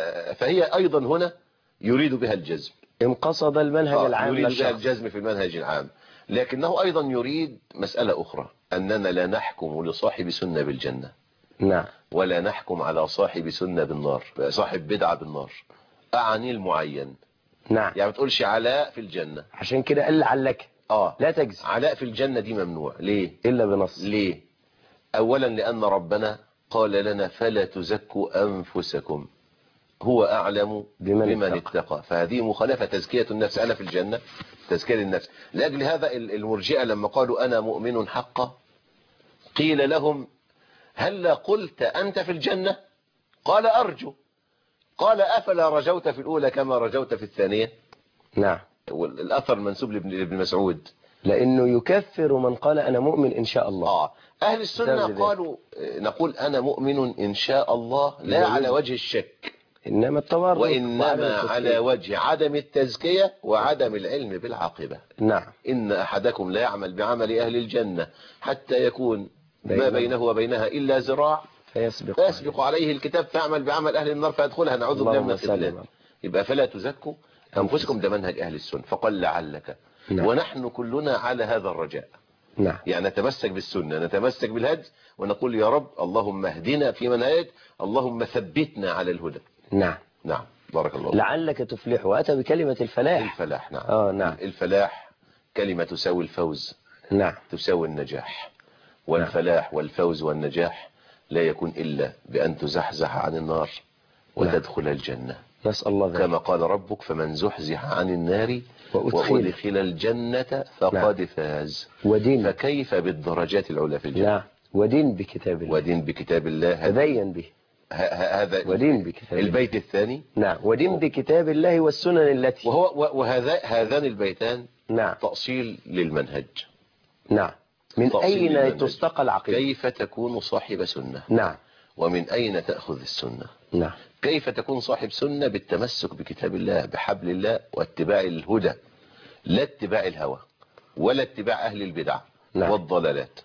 Speaker 3: فهي أيضا هنا يريد بها الجزم، إن قصد المنهج آه العام يريد بها الجزم في المنهج العام، لكنه أيضا يريد مسألة أخرى، أننا لا نحكم لصاحب سنة بالجنة نعم، ولا نحكم على صاحب سنة بالنار، صاحب بدعة بالنار، أعني المعين نعم. يعني ما تقولش علاء في الجنة، عشان كده قال لعلك آه لا تجزم. علاء في الجنة دي ممنوع، ليه؟ إلا بنص. ليه؟ أولا لأن ربنا قال لنا فلا تزكوا أنفسكم هو أعلم بمن, بمن اتقى. اتقى. فهذه مخالفة تزكية النفس. أنا في الجنة تزكية النفس. لأجل هذا المرجئة لما قالوا أنا مؤمن حقا قيل لهم هل قلت أنت في الجنة؟ قال أرجو. قال أفلا رجوت في الأولى كما رجوت في الثانية؟ نعم. الأثر منسوب لابن مسعود، لأنه يكفر من قال أنا مؤمن إن شاء الله. آه. أهل السنة قالوا نقول أنا مؤمن إن شاء الله لا على وجه الشك، إنما التورط، وإنما على وجه عدم التزكية وعدم العلم بالعاقبة. نعم. إن أحدكم لا يعمل بعمل أهل الجنة حتى يكون ما بينه وبينها إلا ذراع فيسبق, فيسبق عليه الكتاب فيعمل بعمل أهل النار فيدخلها. نعوذ بالله من الخذلان. يبقى فلا تزكوا أنفسكم، ده منهج أهل السنة. فقال لعلك. نعم. ونحن كلنا على هذا الرجاء. نعم. يعني نتمسك بالسنة، نتمسك بالهدي، ونقول يا رب اللهم اهدنا في من هديت، اللهم ثبتنا على الهدى. نعم. نعم. بارك الله. لعلك تفلح، وأتى بكلمة الفلاح. الفلاح. نعم. آه نعم. الفلاح كلمة تساوي الفوز. نعم. تساوي النجاح. والفلاح نعم. والفوز والنجاح لا يكون إلا بأن تزحزح عن النار وتدخل نعم. الجنة. نسأل الله ذلك. كما قال ربك فمن زحزح عن النار وأدخل الجنة فقد نعم. فاز. ودين. فكيف بالدرجات العلى في الجنة. نعم. ودين بكتاب الله. ودين بكتاب الله. تدين به. هذا ودين بكتاب البيت الثاني. نعم. ودين بكتاب الله والسنن التي وهو وهذا هذان البيتان نعم. تأصيل للمنهج. نعم. من أين للمنهج. تستقى العقيدة؟ كيف تكون صاحب سنة؟ نعم. ومن أين تأخذ السنة؟ نعم. كيف تكون صاحب سنة؟ بالتمسك بكتاب الله بحبل الله واتباع الهدى، لا اتباع الهوى ولا اتباع أهل البدع نعم. والضلالات.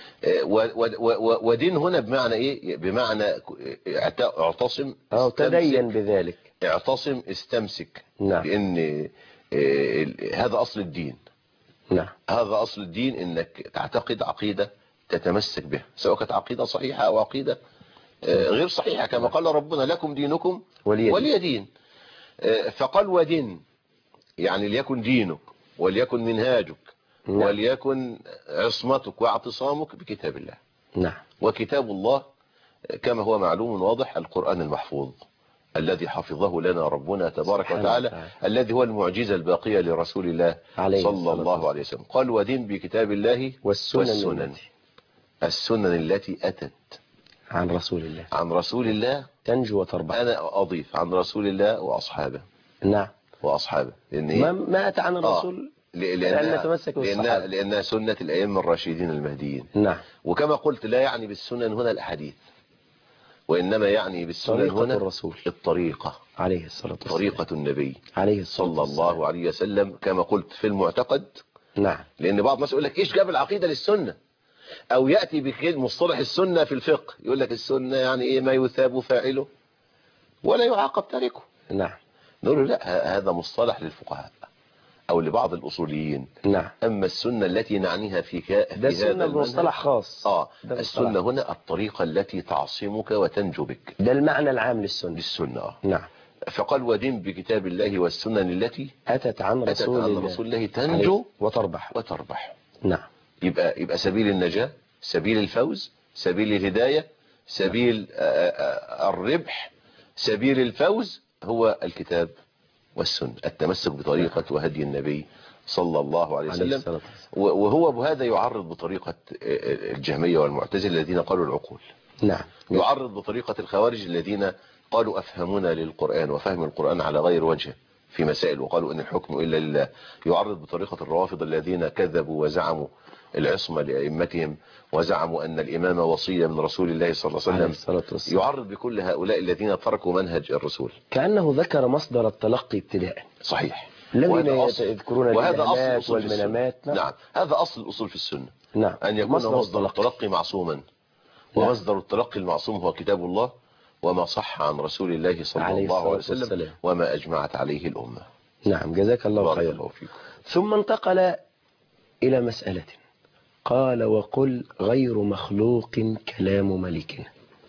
Speaker 3: ودين هنا بمعنى ايه؟ بمعنى اعتصم او تدين بذلك. اعتصم استمسك. نعم. لان هذا اصل الدين. نعم. هذا اصل الدين، انك تعتقد عقيدة تتمسك بها، سواء كانت عقيدة صحيحة او عقيدة غير صحيحة، كما قال ربنا لكم دينكم ولي دين. فقال ودين يعني ليكن دينك وليكن منهاجك نعم. وليكن عصمتك واعتصامك بكتاب الله. نعم. وكتاب الله كما هو معلوم واضح القرآن المحفوظ الذي حفظه لنا ربنا تبارك
Speaker 2: سبحانه
Speaker 3: وتعالى،
Speaker 2: وتعالى.
Speaker 3: الذي هو المعجزة الباقية لرسول الله
Speaker 2: عليه
Speaker 3: صلى
Speaker 2: الصلاة
Speaker 3: الله عليه وسلم. قال ودين بكتاب الله
Speaker 2: والسنن,
Speaker 3: والسنن
Speaker 2: التي
Speaker 3: السنن التي أتت
Speaker 2: عن رسول الله
Speaker 3: عن رسول الله
Speaker 2: تنجو وتربح.
Speaker 3: أنا أضيف عن رسول الله وأصحابه
Speaker 2: نعم.
Speaker 3: وأصحابه لأن
Speaker 2: ما,
Speaker 3: إيه؟
Speaker 2: ما أتى عن الرسول
Speaker 3: آه.
Speaker 2: لأن
Speaker 3: لأنها,
Speaker 2: نتمسك
Speaker 3: لأنها,
Speaker 2: بالصحابة.
Speaker 3: لأنها سنة الأئمة الراشدين المهديين.
Speaker 2: نعم.
Speaker 3: وكما قلت لا يعني بالسنن هنا الأحاديث، وإنما يعني بالسنن
Speaker 2: طريقة
Speaker 3: هنا
Speaker 2: الرسول
Speaker 3: الطريقة،
Speaker 2: عليه الصلاة والسلام،
Speaker 3: طريقة النبي
Speaker 2: عليه الصلاة
Speaker 3: صلى
Speaker 2: والسلام.
Speaker 3: الله عليه وسلم كما قلت في المعتقد.
Speaker 2: نعم.
Speaker 3: لأن بعض الناس يقول لك إيش جاب العقيدة للسنة، أو يأتي بمصطلح السنة في الفقه يقول لك السنة يعني إيه ما يثاب فاعله ولا يعاقب تاركه.
Speaker 2: نعم.
Speaker 3: نقول له لا، هذا مصطلح للفقهاء أو لبعض الأصوليين.
Speaker 2: نعم.
Speaker 3: أما السنة التي نعنيها في, كا...
Speaker 2: ده
Speaker 3: في هذا
Speaker 2: السنة بمصطلح خاص.
Speaker 3: آه
Speaker 2: ده
Speaker 3: السنة
Speaker 2: مصطلح.
Speaker 3: هنا الطريقة التي تعصمك وتنجو بك،
Speaker 2: ده المعنى العام للسنة.
Speaker 3: بالسنة. آه.
Speaker 2: نعم.
Speaker 3: فقال ودين بكتاب الله والسنن التي
Speaker 2: أتت عن
Speaker 3: أتت
Speaker 2: رسول
Speaker 3: عن
Speaker 2: الله,
Speaker 3: رسول الله تنجو
Speaker 2: وتربح.
Speaker 3: وتربح.
Speaker 2: نعم.
Speaker 3: يبقى يبقى سبيل النجاة، سبيل الفوز، سبيل الهداية، سبيل الربح، سبيل الفوز هو الكتاب والسنة، التمسك بطريقة وهدي النبي صلى الله عليه وسلم. وهو بهذا يعرض بطريقة الجهمية والمعتزلة الذين قالوا العقول.
Speaker 2: نعم.
Speaker 3: يعرض بطريقة الخوارج الذين قالوا أفهمنا للقرآن وفهم القرآن على غير وجهه في مسائل وقالوا إن الحكم إلا لله. يعرض بطريقة الروافض الذين كذبوا وزعموا العصمة لأئمتهم وزعموا أن الإمام وصية من رسول الله صلى الله عليه وسلم. يعرض بكل هؤلاء الذين تركوا منهج الرسول.
Speaker 2: كأنه ذكر مصدر التلقي ابتداء.
Speaker 3: صحيح.
Speaker 2: الذين يذكرون
Speaker 3: الإلهامات
Speaker 2: والمنامات.
Speaker 3: نعم. نعم هذا أصل الأصول في السنة.
Speaker 2: نعم.
Speaker 3: أن يكون مصدر, مصدر التلقي معصوما. نعم. ومصدر التلقي المعصوم هو كتاب الله وما صح عن رسول الله صلى عليه الله عليه وسلم والسلام. وما أجمعت عليه الأمة.
Speaker 2: نعم جزاك الله خيرا. ثم انتقل إلى مسألة قال وقل غير مخلوق كلام مليكنا.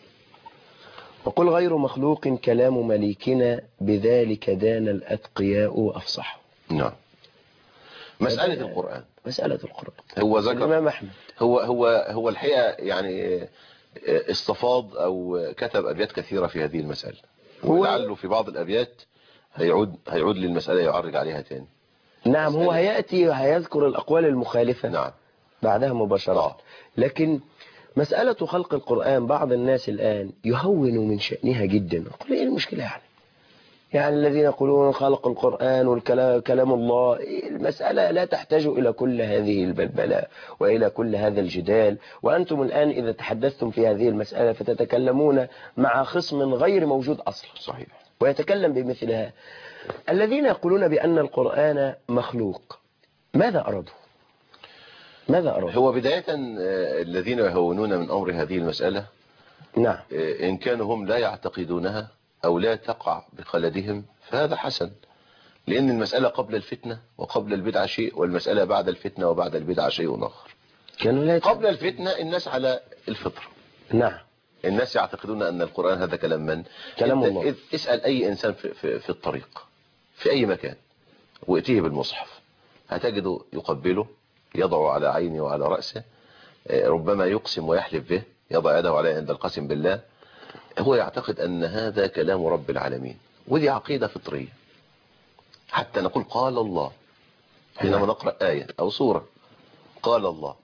Speaker 2: وقل غير مخلوق كلام مليكنا بذلك دان الأتقياء وأفصحوا.
Speaker 3: نعم. مسألة القرآن
Speaker 2: مسألة القرآن
Speaker 3: هو ذكر
Speaker 2: الإمام أحمد
Speaker 3: هو هو هو الحقيقة يعني استفاض أو كتب أبيات كثيرة في هذه المسألة، ولعله في بعض الأبيات هيعود هيعود للمسألة يعرج عليها تاني.
Speaker 2: نعم هو هيأتي وهيذكر الأقوال المخالفة.
Speaker 3: نعم.
Speaker 2: بعدها مباشرة. آه. لكن مسألة خلق القرآن بعض الناس الآن يهون من شأنها جدا. يقول ايه المشكلة يعني يعني الذين يقولون خلق القرآن والكلام كلام الله، المسألة لا تحتاج إلى كل هذه البلبلة وإلى كل هذا الجدال. وأنتم الآن إذا تحدثتم في هذه المسألة فتتكلمون مع خصم غير موجود أصلا.
Speaker 3: صحيح.
Speaker 2: ويتكلم بمثلها. الذين يقولون بأن القرآن مخلوق ماذا أرادوا؟ ماذا أرادوا؟
Speaker 3: هو بداية الذين يهونون من أمر هذه المسألة
Speaker 2: نعم
Speaker 3: إن كانوا هم لا يعتقدونها أو لا تقع بخلدهم فهذا حسن، لأن المسألة قبل الفتنة وقبل البدعة شيء، والمسألة بعد الفتنة وبعد البدعة شيء آخر.
Speaker 2: كانوا لا
Speaker 3: قبل الفتنة الناس على الفطرة.
Speaker 2: نعم.
Speaker 3: الناس يعتقدون أن القرآن هذا كلام من؟
Speaker 2: كلام الله.
Speaker 3: اسأل أي إنسان في, في, في الطريق في أي مكان وإتيه بالمصحف هتجده يقبله، يضع على عينه وعلى رأسه، ربما يقسم ويحلف به، يضع يده عليه عند القسم بالله. هو يعتقد أن هذا كلام رب العالمين، ودي عقيدة فطرية. حتى نقول قال الله حينما نقرأ آية أو سورة قال الله،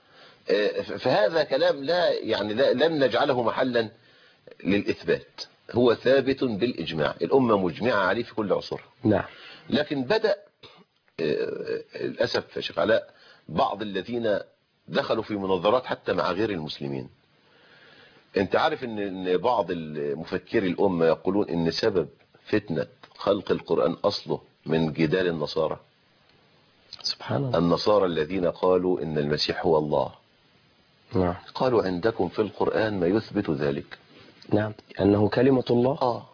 Speaker 3: فهذا كلام لا يعني لا لن نجعله محلا للإثبات، هو ثابت بالإجماع، الأمة مجمعة عليه في كل عصور.
Speaker 2: نعم.
Speaker 3: لكن بدأ للأسف يا شيخ علاء بعض الذين دخلوا في مناظرات حتى مع غير المسلمين. انت عارف ان بعض المفكري الأمة يقولون ان سبب فتنة خلق القرآن أصله من جدال النصارى.
Speaker 2: سبحان الله.
Speaker 3: النصارى الذين قالوا ان المسيح هو الله.
Speaker 2: نعم.
Speaker 3: قالوا عندكم في القرآن ما يثبت ذلك.
Speaker 2: نعم أنه كلمة الله.
Speaker 3: آه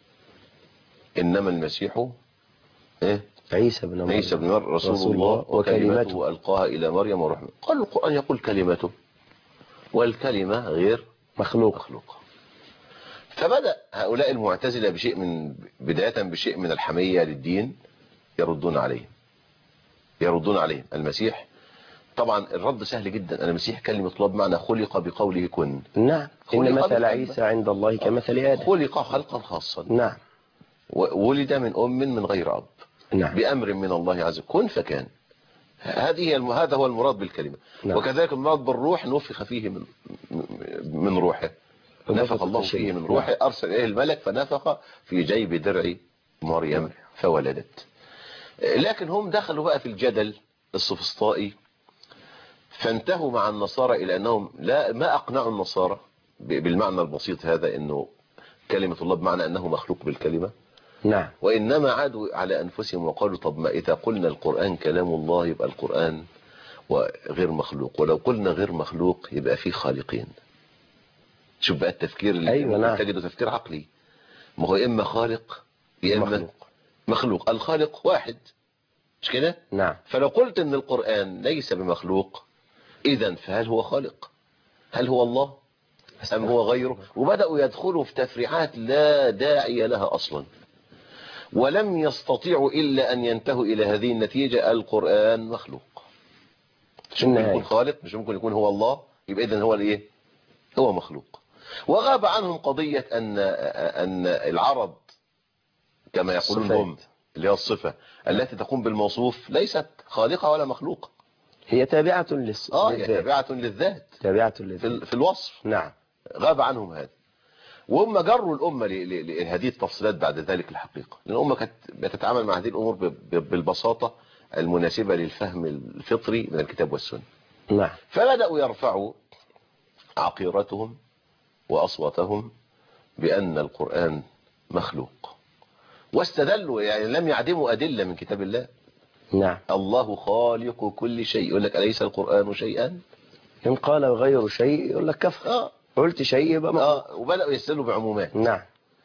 Speaker 3: إنما المسيح إيه؟
Speaker 2: عيسى بن مريم
Speaker 3: عيسى بن مريم رسول, رسول الله وكلمته ألقاها إلى مريم ورحمة. قال القرآن يقول كلمته والكلمة غير
Speaker 2: مخلوق.
Speaker 3: مخلوق. فبدأ هؤلاء المعتزلة بشيء من بداية بشيء من الحمية للدين يردون عليه يردون عليه المسيح. طبعا الرد سهل جدا، المسيح كلمة الله بمعنى خلق بقوله كن.
Speaker 2: نعم. إن مثل عيسى عند الله كمثل آدم،
Speaker 3: خلق خلقا خاصا.
Speaker 2: نعم.
Speaker 3: ولد من أم من غير أب.
Speaker 2: نعم.
Speaker 3: بأمر من الله عز وجل كن فكان. هذه الم... هذا هو المراد بالكلمة.
Speaker 2: نعم.
Speaker 3: وكذلك المراد بالروح نفخ فيه من من روحه، نفخ الله فيه من روحه. نعم. أرسل إليه الملك فنفخ في جيب درع مريم فولدت. لكن هم دخلوا بقى في الجدل السفسطائي، فانتهوا مع النصارى إلى أنهم لا ما أقنعوا النصارى بالمعنى البسيط هذا، أنه كلمة الله بمعنى أنه مخلوق بالكلمة.
Speaker 2: نعم.
Speaker 3: وإنما عادوا على أنفسهم وقالوا طب ما إذا قلنا القرآن كلام الله يبقى القرآن وغير مخلوق، ولو قلنا غير مخلوق يبقى فيه خالقين. شوف بقى التفكير اللي
Speaker 2: أيوة نعم.
Speaker 3: تجده تفكير عقلي. ما هو إما خالق يا إما
Speaker 2: مخلوق.
Speaker 3: مخلوق. الخالق واحد مش كده؟
Speaker 2: نعم.
Speaker 3: فلو قلت ان القرآن ليس بمخلوق اذا فهل هو خالق؟ هل هو الله ام هو غيره؟ وبدأوا يدخلوا في تفريعات لا داعي لها اصلا، ولم يستطيعوا الا ان ينتهوا الى هذه النتيجة: القرآن مخلوق. مش ممكن يكون خالق، مش ممكن يكون هو الله، يبقى اذا هو الايه؟ هو مخلوق. وغاب عنهم قضية ان ان العرض كما يقولون هم، اللي هي الصفة التي تقوم بالموصوف، ليست خالقة ولا مخلوقة،
Speaker 2: هي تابعة للس...
Speaker 3: اه هي تابعة للذات،
Speaker 2: تابعة للذات
Speaker 3: في, في الوصف.
Speaker 2: نعم.
Speaker 3: غاب عنهم هذا، وهم جروا الأمة لهذه التفصيلات بعد ذلك الحقيقة، لأن الأمة كانت بتتعامل مع هذه الأمور بالبساطة المناسبة للفهم الفطري من الكتاب والسنة.
Speaker 2: نعم.
Speaker 3: فبدأوا يرفعوا عقيرتهم وأصواتهم بأن القرآن مخلوق، واستدلوا يعني لم يعدموا أدلة من كتاب الله.
Speaker 2: نعم.
Speaker 3: الله خالق كل شيء، يقول لك أليس القرآن شيئا؟
Speaker 2: إن قال غير شيء يقول لك كفر.
Speaker 3: آه.
Speaker 2: قلت شيء يبقى مخلوق.
Speaker 3: آه. وبدأوا يستدلوا بعمومات.
Speaker 2: نعم.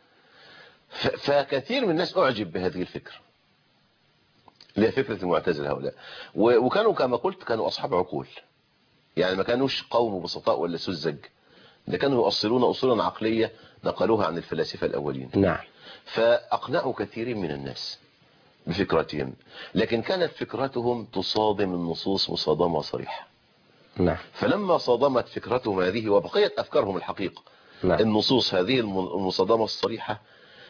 Speaker 3: فكثير من الناس أعجب بهذه الفكرة، اللي هي فكرة المعتزلة هؤلاء، وكانوا كما قلت كانوا أصحاب عقول، يعني ما كانوش قوم بسطاء ولا سذج، ده كانوا يؤصلون أصولا عقلية نقلوها عن الفلاسفة الأولين.
Speaker 2: نعم.
Speaker 3: فأقنعوا كثيرين من الناس بفكرتهم، لكن كانت فكرتهم تصادم النصوص مصادمة صريحة.
Speaker 2: نعم.
Speaker 3: فلما صادمت فكرتهم هذه وبقيت أفكارهم الحقيقة
Speaker 2: نعم.
Speaker 3: النصوص هذه المصادمة الصريحة،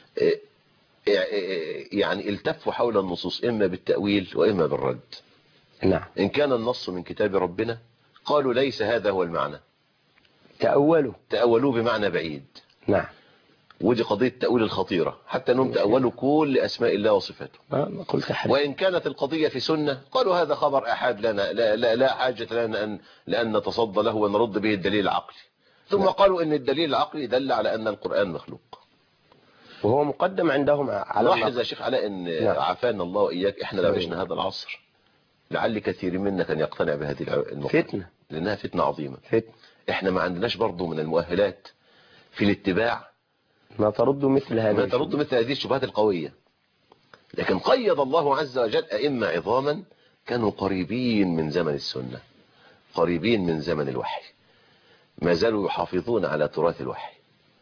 Speaker 3: يعني التفوا حول النصوص إما بالتأويل وإما بالرد.
Speaker 2: نعم.
Speaker 3: إن كان النص من كتاب ربنا قالوا ليس هذا هو المعنى،
Speaker 2: تأولوا
Speaker 3: تأولوه بمعنى بعيد.
Speaker 2: نعم.
Speaker 3: ودي قضية التأويل الخطيرة، حتى أنهم تأولوا كل أسماء الله وصفاته.
Speaker 2: ما قلت حاجة.
Speaker 3: وإن كانت القضية في سنة قالوا هذا خبر أحد لنا، لا, لا, لا حاجة لنا أن لأن نتصدى له ونرد به الدليل العقلي. ثم
Speaker 2: نعم.
Speaker 3: قالوا أن الدليل العقلي دل على أن القرآن مخلوق،
Speaker 2: وهو مقدم عندهم على
Speaker 3: لاحظ يا شيخ علاء أن
Speaker 2: نعم.
Speaker 3: عافانا الله وإياك إحنا لو عشنا هذا العصر لعل كثير منا كان يقتنع بهذه المقولة،
Speaker 2: فتنة،
Speaker 3: لأنها فتنة عظيمة.
Speaker 2: فتنة.
Speaker 3: إحنا ما عندناش برضو من المؤهلات في الاتباع
Speaker 2: ما ترد مثل هذه
Speaker 3: ما ترد مثل هذه الشبهات القوية، لكن قيد الله عز وجل أئمة عظاما كانوا قريبين من زمن السنة، قريبين من زمن الوحي، ما زالوا يحافظون على تراث الوحي،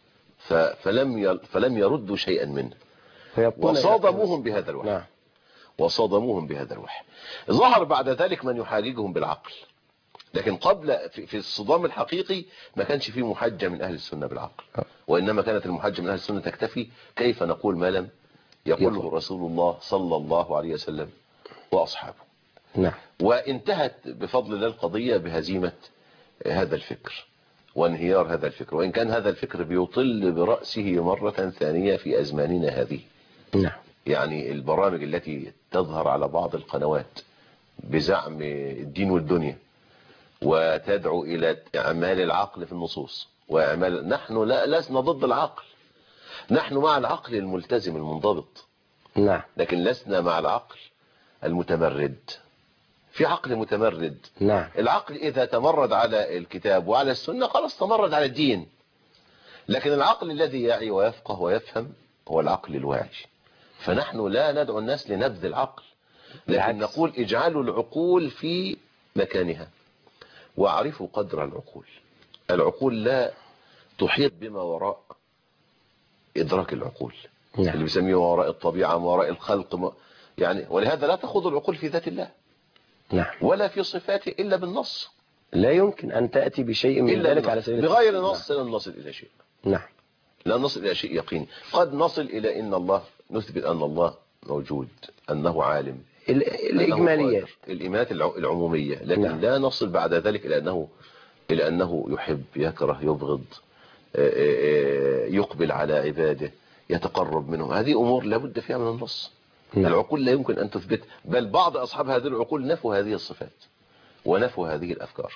Speaker 3: فلم فلم يردوا شيئا منه، وصادموهم بهذا الوحي.
Speaker 2: نعم.
Speaker 3: وصادموهم بهذا الوحي. ظهر بعد ذلك من يحاججهم بالعقل، لكن قبل في الصدام الحقيقي ما كانش فيه محجة من أهل السنة بالعقل، وإنما كانت المحجة من أهل السنة تكتفي كيف نقول ما لم يقوله رسول الله صلى الله عليه وسلم وأصحابه.
Speaker 2: نعم.
Speaker 3: وانتهت بفضل الله القضية بهزيمة هذا الفكر وانهيار هذا الفكر، وإن كان هذا الفكر بيطل برأسه مرة ثانية في أزماننا هذه.
Speaker 2: نعم.
Speaker 3: يعني البرامج التي تظهر على بعض القنوات بزعم الدين والدنيا وتدعو إلى إعمال العقل في النصوص وإعمال، نحن لا لسنا ضد العقل، نحن مع العقل الملتزم المنضبط.
Speaker 2: نعم.
Speaker 3: لكن لسنا مع العقل المتمرد. في عقل متمرد.
Speaker 2: نعم.
Speaker 3: العقل إذا تمرد على الكتاب وعلى السنة خلاص تمرد على الدين، لكن العقل الذي يعي ويفقه ويفهم هو العقل الواعي. فنحن لا ندعو الناس لنبذ العقل، لكن نقول اجعلوا العقول في مكانها واعرفوا قدر العقول. العقول لا تحيط بما وراء إدراك العقول. نعم. اللي بيسميه وراء الطبيعة وراء الخلق، يعني ولهذا لا تخوض العقول في ذات الله.
Speaker 2: نعم.
Speaker 3: ولا في صفاته إلا بالنص.
Speaker 2: لا يمكن أن تأتي بشيء من ذلك على سبيل
Speaker 3: بغير نص لن نصل إلى شيء.
Speaker 2: نعم.
Speaker 3: لا نصل إلى شيء يقيني. قد نصل إلى إن الله نثبت أن الله موجود، أنه عالم،
Speaker 2: ال- الإجماليات.
Speaker 3: الإيمانات الع- العمومية، لكن
Speaker 2: نعم.
Speaker 3: لا نصل بعد ذلك إلى أنه إلى أنه يحب، يكره، يبغض، آه، آه، يقبل على عباده، يتقرب منهم. هذه أمور لابد فيها من النص.
Speaker 2: نعم.
Speaker 3: العقول لا يمكن أن تثبت، بل بعض أصحاب هذه العقول نفوا هذه الصفات ونفوا هذه الأفكار.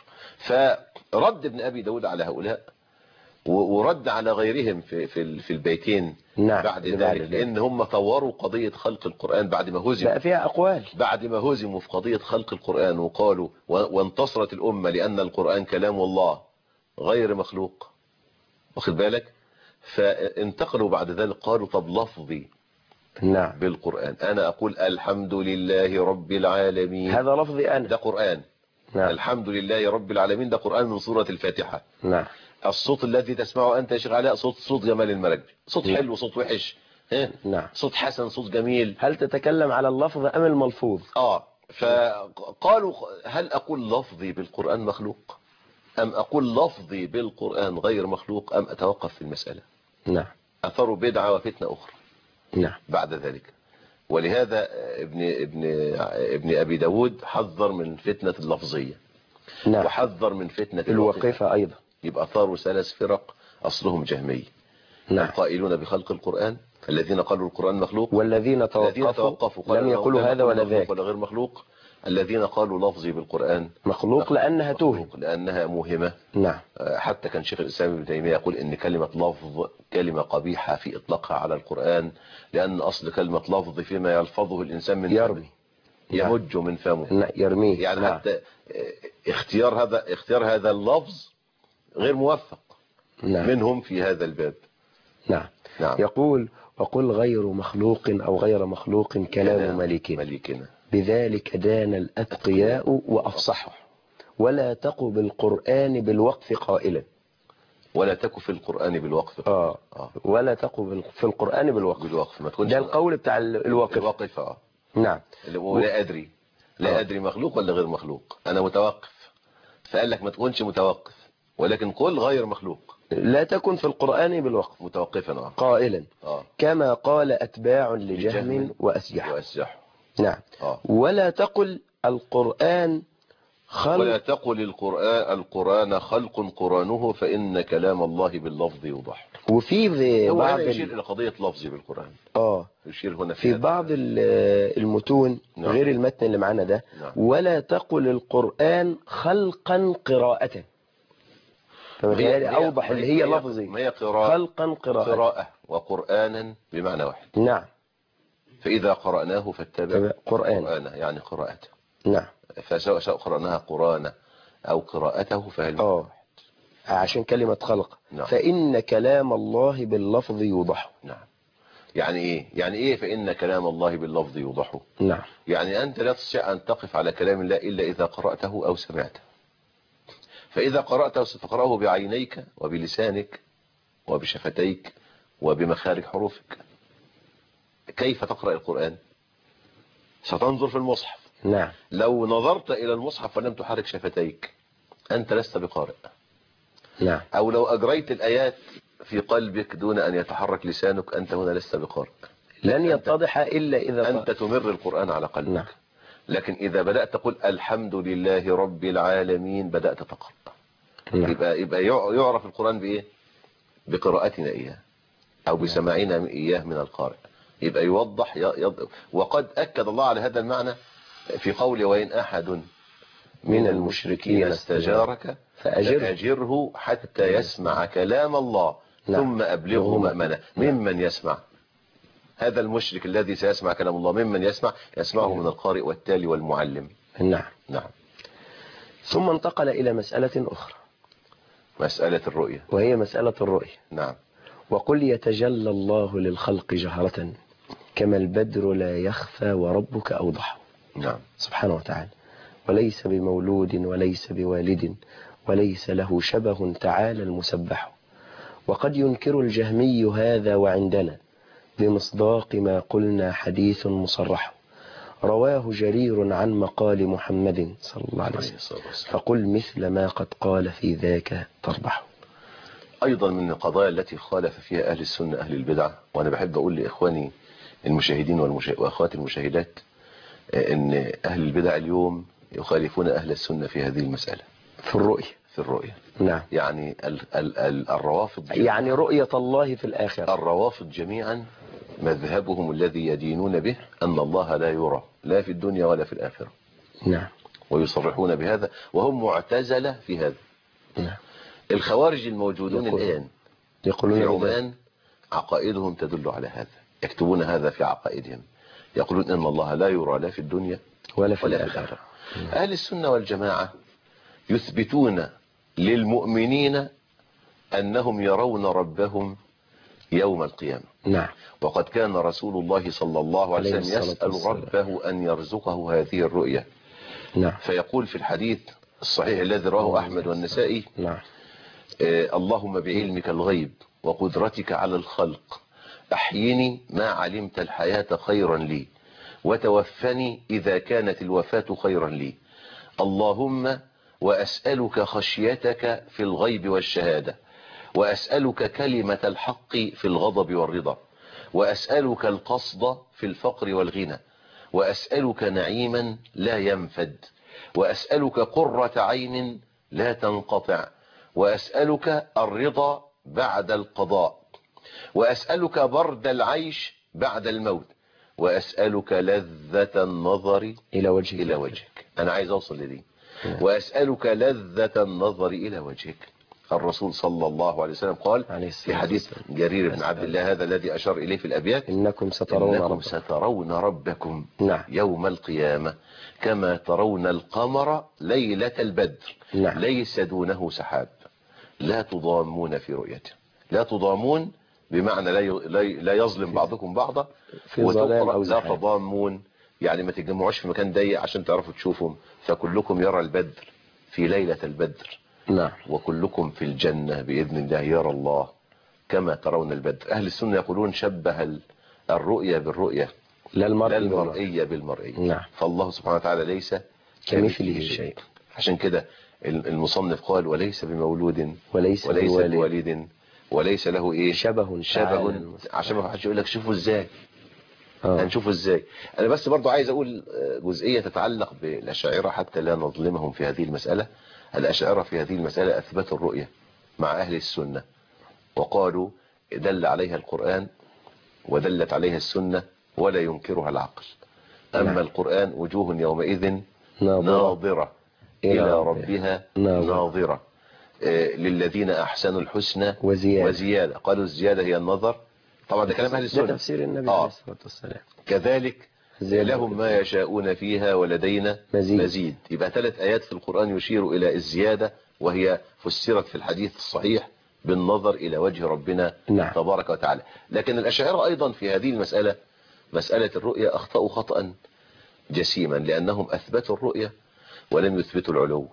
Speaker 3: فرد ابن أبي داود على هؤلاء، و- ورد على غيرهم في في في البيتين
Speaker 2: نعم.
Speaker 3: بعد
Speaker 2: بعد
Speaker 3: ذلك،
Speaker 2: ذلك.
Speaker 3: لأن هم طوروا قضية خلق القرآن بعد ما هزموا
Speaker 2: بقى فيها أقوال.
Speaker 3: بعد ما هزموا في قضية خلق القرآن، وقالوا و- وانتصرت الأمة لأن القرآن كلام الله غير مخلوق، واخد بالك؟ فانتقلوا بعد ذلك قالوا طب لفظي
Speaker 2: نعم.
Speaker 3: بالقرآن، أنا أقول الحمد لله رب العالمين،
Speaker 2: هذا لفظي أنا.
Speaker 3: ده قرآن.
Speaker 2: نعم.
Speaker 3: الحمد لله رب العالمين ده قرآن من سورة الفاتحة.
Speaker 2: نعم.
Speaker 3: الصوت الذي تسمعه أنت يا شيخ علاء صوت صوت جمال المراكبي، صوت
Speaker 2: نعم.
Speaker 3: حلو، صوت وحش، ها؟
Speaker 2: نعم.
Speaker 3: صوت حسن، صوت جميل.
Speaker 2: هل تتكلم على اللفظ أم الملفوظ؟
Speaker 3: آه فقالوا هل أقول لفظي بالقرآن مخلوق أم أقول لفظي بالقرآن غير مخلوق، أم أتوقف في المسألة؟
Speaker 2: نعم.
Speaker 3: أثروا بدعة وفتنة أخرى
Speaker 2: نعم.
Speaker 3: بعد ذلك. ولهذا ابن ابن ابن أبي داود حذر من فتنة اللفظية،
Speaker 2: نعم.
Speaker 3: وحذر من فتنة الوقفة.
Speaker 2: الوقفة أيضا.
Speaker 3: يبقى ثاروا ثلاث فرق أصلهم جهمي.
Speaker 2: نعم.
Speaker 3: القائلون بخلق القرآن، الذين قالوا القرآن مخلوق،
Speaker 2: والذين
Speaker 3: الذين
Speaker 2: توقفوا
Speaker 3: توقفوا
Speaker 2: لم يقولوا هذا ولا ذاك،
Speaker 3: ولا غير مخلوق، الذين قالوا لفظي بالقرآن
Speaker 2: مخلوق لأنها توهم،
Speaker 3: لأنها موهمة.
Speaker 2: نعم.
Speaker 3: حتى كان شيخ الإسلام ابن تيمية يقول إن كلمة لفظ كلمة قبيحة في إطلاقها على القرآن، لأن أصل كلمة لفظ فيما يلفظه الإنسان من
Speaker 2: يرمي،
Speaker 3: يمج من فمه،
Speaker 2: يرميه.
Speaker 3: يعني
Speaker 2: نعم.
Speaker 3: حتى اختيار هذا اختيار هذا اللفظ غير موفق.
Speaker 2: نعم.
Speaker 3: منهم في هذا الباب.
Speaker 2: نعم.
Speaker 3: نعم.
Speaker 2: يقول وقل غير مخلوق أو غير مخلوق كلام مليكنا،
Speaker 3: مليكنا
Speaker 2: بذلك دان الأتقياء وأفصحوا، ولا تق بالقرآن بالوقف قائلا،
Speaker 3: ولا تك في القرآن بالوقف.
Speaker 2: آه. آه. ولا تق بال- في القرآن بالوقف.
Speaker 3: بالوقف ما تكونش
Speaker 2: ده القول بتاع ال- الواقف.
Speaker 3: الواقف. اه
Speaker 2: نعم.
Speaker 3: اللي هو لا أدري لا
Speaker 2: آه.
Speaker 3: أدري مخلوق ولا غير مخلوق، أنا متوقف، فقال لك ما تكونش متوقف، ولكن قل غير مخلوق.
Speaker 2: لا تكن في القرآن بالوقف
Speaker 3: متوقفا اه
Speaker 2: قائلا،
Speaker 3: اه
Speaker 2: كما قال أتباع لجهم
Speaker 3: لجهم
Speaker 2: وأسجح.
Speaker 3: وأسجح.
Speaker 2: نعم.
Speaker 3: اه
Speaker 2: ولا تقل القرآن خلق،
Speaker 3: ولا تقل القرآن القرآن خلق قرانه فإن كلام الله باللفظ يوضح.
Speaker 2: وفي في
Speaker 3: هو
Speaker 2: بعض
Speaker 3: هنا يشير
Speaker 2: ال...
Speaker 3: إلى قضية لفظي بالقرآن.
Speaker 2: اه
Speaker 3: يشير هنا
Speaker 2: في
Speaker 3: هذا.
Speaker 2: بعض ال- المتون
Speaker 3: نعم.
Speaker 2: غير المتن اللي معانا ده،
Speaker 3: نعم.
Speaker 2: ولا تقل القرآن خلقا قراءة، فمثالي أوضح اللي هي لفظي،
Speaker 3: ما هي قراءة
Speaker 2: خلقا قراءة.
Speaker 3: قراءة وقرآنا بمعنى واحد.
Speaker 2: نعم.
Speaker 3: فإذا قرأناه فاتبع
Speaker 2: قرآن.
Speaker 3: قرآنه يعني قراءته.
Speaker 2: نعم.
Speaker 3: فسواء سواء قرأناها قرآن أو قراءته فهل
Speaker 2: اه عشان كلمة خلق.
Speaker 3: نعم.
Speaker 2: فإن كلام الله باللفظ يوضح.
Speaker 3: نعم. يعني إيه يعني إيه فإن كلام الله باللفظ يوضح؟
Speaker 2: نعم.
Speaker 3: يعني أنت لا تستطيع أن تقف على كلام الله إلا إذا قرأته أو سمعته. فإذا قرأته ستقرأه بعينيك وبلسانك وبشفتيك وبمخارج حروفك. كيف تقرأ القرآن؟ ستنظر في المصحف.
Speaker 2: نعم.
Speaker 3: لو نظرت إلى المصحف ولم تحرك شفتيك أنت لست بقارئ.
Speaker 2: نعم.
Speaker 3: أو لو أجريت الآيات في قلبك دون أن يتحرك لسانك أنت هنا لست بقارئ.
Speaker 2: لن يتضح إلا إذا
Speaker 3: أنت تمر القرآن على قلبك.
Speaker 2: نعم.
Speaker 3: لكن إذا بدأت تقول الحمد لله رب العالمين بدأت تقرأ.
Speaker 2: نعم.
Speaker 3: يبقى يبقى يعرف القرآن بإيه؟ بقراءتنا إياه أو بسماعنا إياه من القارئ. يبقى يوضح يض... وقد أكد الله على هذا المعنى في قول وإن أحد من المشركين استجارك فأجره حتى يسمع كلام الله ثم أبلغه مأمنه. ممن يسمع؟ هذا المشرك الذي سيسمع كلام الله ممن يسمع؟ يسمعه من القارئ والتالي والمعلم.
Speaker 2: نعم.
Speaker 3: نعم.
Speaker 2: ثم انتقل إلى مسألة أخرى،
Speaker 3: مسألة الرؤية،
Speaker 2: وهي مسألة الرؤية.
Speaker 3: نعم.
Speaker 2: وقل يتجلى الله للخلق جهرة كما البدر لا يخفى وربك أوضح.
Speaker 3: نعم.
Speaker 2: سبحانه وتعالى. وليس بمولود وليس بوالد وليس له شبه تعالى المسبح. وقد ينكر الجهمي هذا وعندنا بمصداق ما قلنا حديث مصرح، رواه جرير عن مقال محمد صلى الله عليه وسلم، فقل مثل ما قد قال في ذاك تربح.
Speaker 3: أيضا من القضايا التي خالف فيها أهل السنة أهل البدع، وأنا بحب أقول لإخواني المشاهدين والمشا... وأخوات المشاهدات أن أهل البدع اليوم يخالفون أهل السنة في هذه المسألة
Speaker 2: في الرؤية.
Speaker 3: في الرؤية
Speaker 2: نعم.
Speaker 3: يعني ال... ال... ال... الروافض جميعاً
Speaker 2: يعني رؤية الله في الآخرة.
Speaker 3: الروافض جميعا مذهبهم الذي يدينون به أن الله لا يرى لا في الدنيا ولا في الآخرة.
Speaker 2: نعم.
Speaker 3: ويصرحون بهذا وهم معتزلة في هذا.
Speaker 2: نعم.
Speaker 3: الخوارج الموجودون
Speaker 2: يقول...
Speaker 3: الآن
Speaker 2: يقولون
Speaker 3: في عمان عقائدهم تدل على هذا، يكتبون هذا في عقائدهم، يقولون أن الله لا يرى لا في الدنيا
Speaker 2: ولا في
Speaker 3: ولا في
Speaker 2: الآخرة.
Speaker 3: الآخرة. أهل السنة والجماعة يثبتون للمؤمنين أنهم يرون ربهم يوم القيامة.
Speaker 2: نعم.
Speaker 3: وقد كان رسول الله صلى الله عليه
Speaker 2: عليه
Speaker 3: وسلم
Speaker 2: الصلاة
Speaker 3: يسأل
Speaker 2: والسلام.
Speaker 3: ربه أن يرزقه هذه الرؤية.
Speaker 2: نعم.
Speaker 3: فيقول في الحديث الصحيح الذي رواه أحمد والنسائي:
Speaker 2: نعم.
Speaker 3: آه اللهم بعلمك الغيب وقدرتك على الخلق أحيني ما علمت الحياة خيرا لي وتوفني إذا كانت الوفاة خيرا لي. اللهم وأسألك خشيتك في الغيب والشهادة، وأسألك كلمة الحق في الغضب والرضا، وأسألك القصد في الفقر والغنى، وأسألك نعيما لا ينفد، وأسألك قرة عين لا تنقطع، وأسألك الرضا بعد القضاء، وأسألك برد العيش بعد الموت، وأسألك لذة النظر
Speaker 2: إلى وجهك.
Speaker 3: إلى وجهك. أنا عايز أوصل لدي. وأسألك لذة النظر إلى وجهك. الرسول صلى الله عليه وسلم قال في حديث جرير بن عبد الله هذا الذي أشار إليه في الأبيات:
Speaker 2: إنكم سترون
Speaker 3: إنكم
Speaker 2: ربكم,
Speaker 3: سترون ربكم
Speaker 2: نعم.
Speaker 3: يوم القيامة كما ترون القمر ليلة البدر.
Speaker 2: نعم.
Speaker 3: ليس دونه سحاب. لا تضامون في رؤيته. لا تضامون بمعنى لا لا يظلم بعضكم بعضا
Speaker 2: في ظلام أو
Speaker 3: لا
Speaker 2: زحام.
Speaker 3: تضامون يعني ما تتجمعوش في مكان ضيق عشان تعرفوا تشوفهم، فكلكم يرى البدر في ليلة البدر.
Speaker 2: نعم.
Speaker 3: وكلكم في الجنة بإذن الله يرى الله كما ترون البدر. أهل السنة يقولون شبه الرؤية بالرؤية
Speaker 2: لا المرئي
Speaker 3: المرئية بالمرئية.
Speaker 2: نعم.
Speaker 3: فالله سبحانه وتعالى ليس
Speaker 2: كمثله شيء.
Speaker 3: عشان كده المصنف قال وليس بمولود
Speaker 2: وليس,
Speaker 3: وليس بوالد وليس له ايه
Speaker 2: شبه
Speaker 3: شبه عشان ما حدش يقول لك شوفوا ازاي.
Speaker 2: آه.
Speaker 3: هنشوفه ازاي. انا بس برضو عايز اقول جزئية تتعلق بالاشاعرة حتى لا نظلمهم في هذه المسألة. الاشاعرة في هذه المسألة اثبتوا الرؤية مع اهل السنة وقالوا دل عليها القرآن ودلت عليها السنة ولا ينكرها العقل. اما
Speaker 2: نعم.
Speaker 3: القرآن وجوه يومئذ
Speaker 2: ناظرة,
Speaker 3: ناظرة إلى ربها ناظرة, ناظرة. آه للذين أحسنوا الحسنى وزيادة. وزيادة قالوا الزيادة هي النظر. طبعا ده كلام أهل السنة.
Speaker 2: ده تفسير النبي آه. عليه الصلاة والسلام.
Speaker 3: كذلك لهم ما يشاءون فيها ولدينا مزيد. مزيد. يبقى ثلاث آيات في القرآن يشير إلى الزيادة وهي فسرت في الحديث الصحيح بالنظر إلى وجه ربنا
Speaker 2: نعم.
Speaker 3: تبارك وتعالى. لكن الأشاعرة أيضا في هذه المسألة مسألة الرؤية أخطأوا خطأ جسيما لأنهم أثبتوا الرؤية ولم يثبتوا العلو.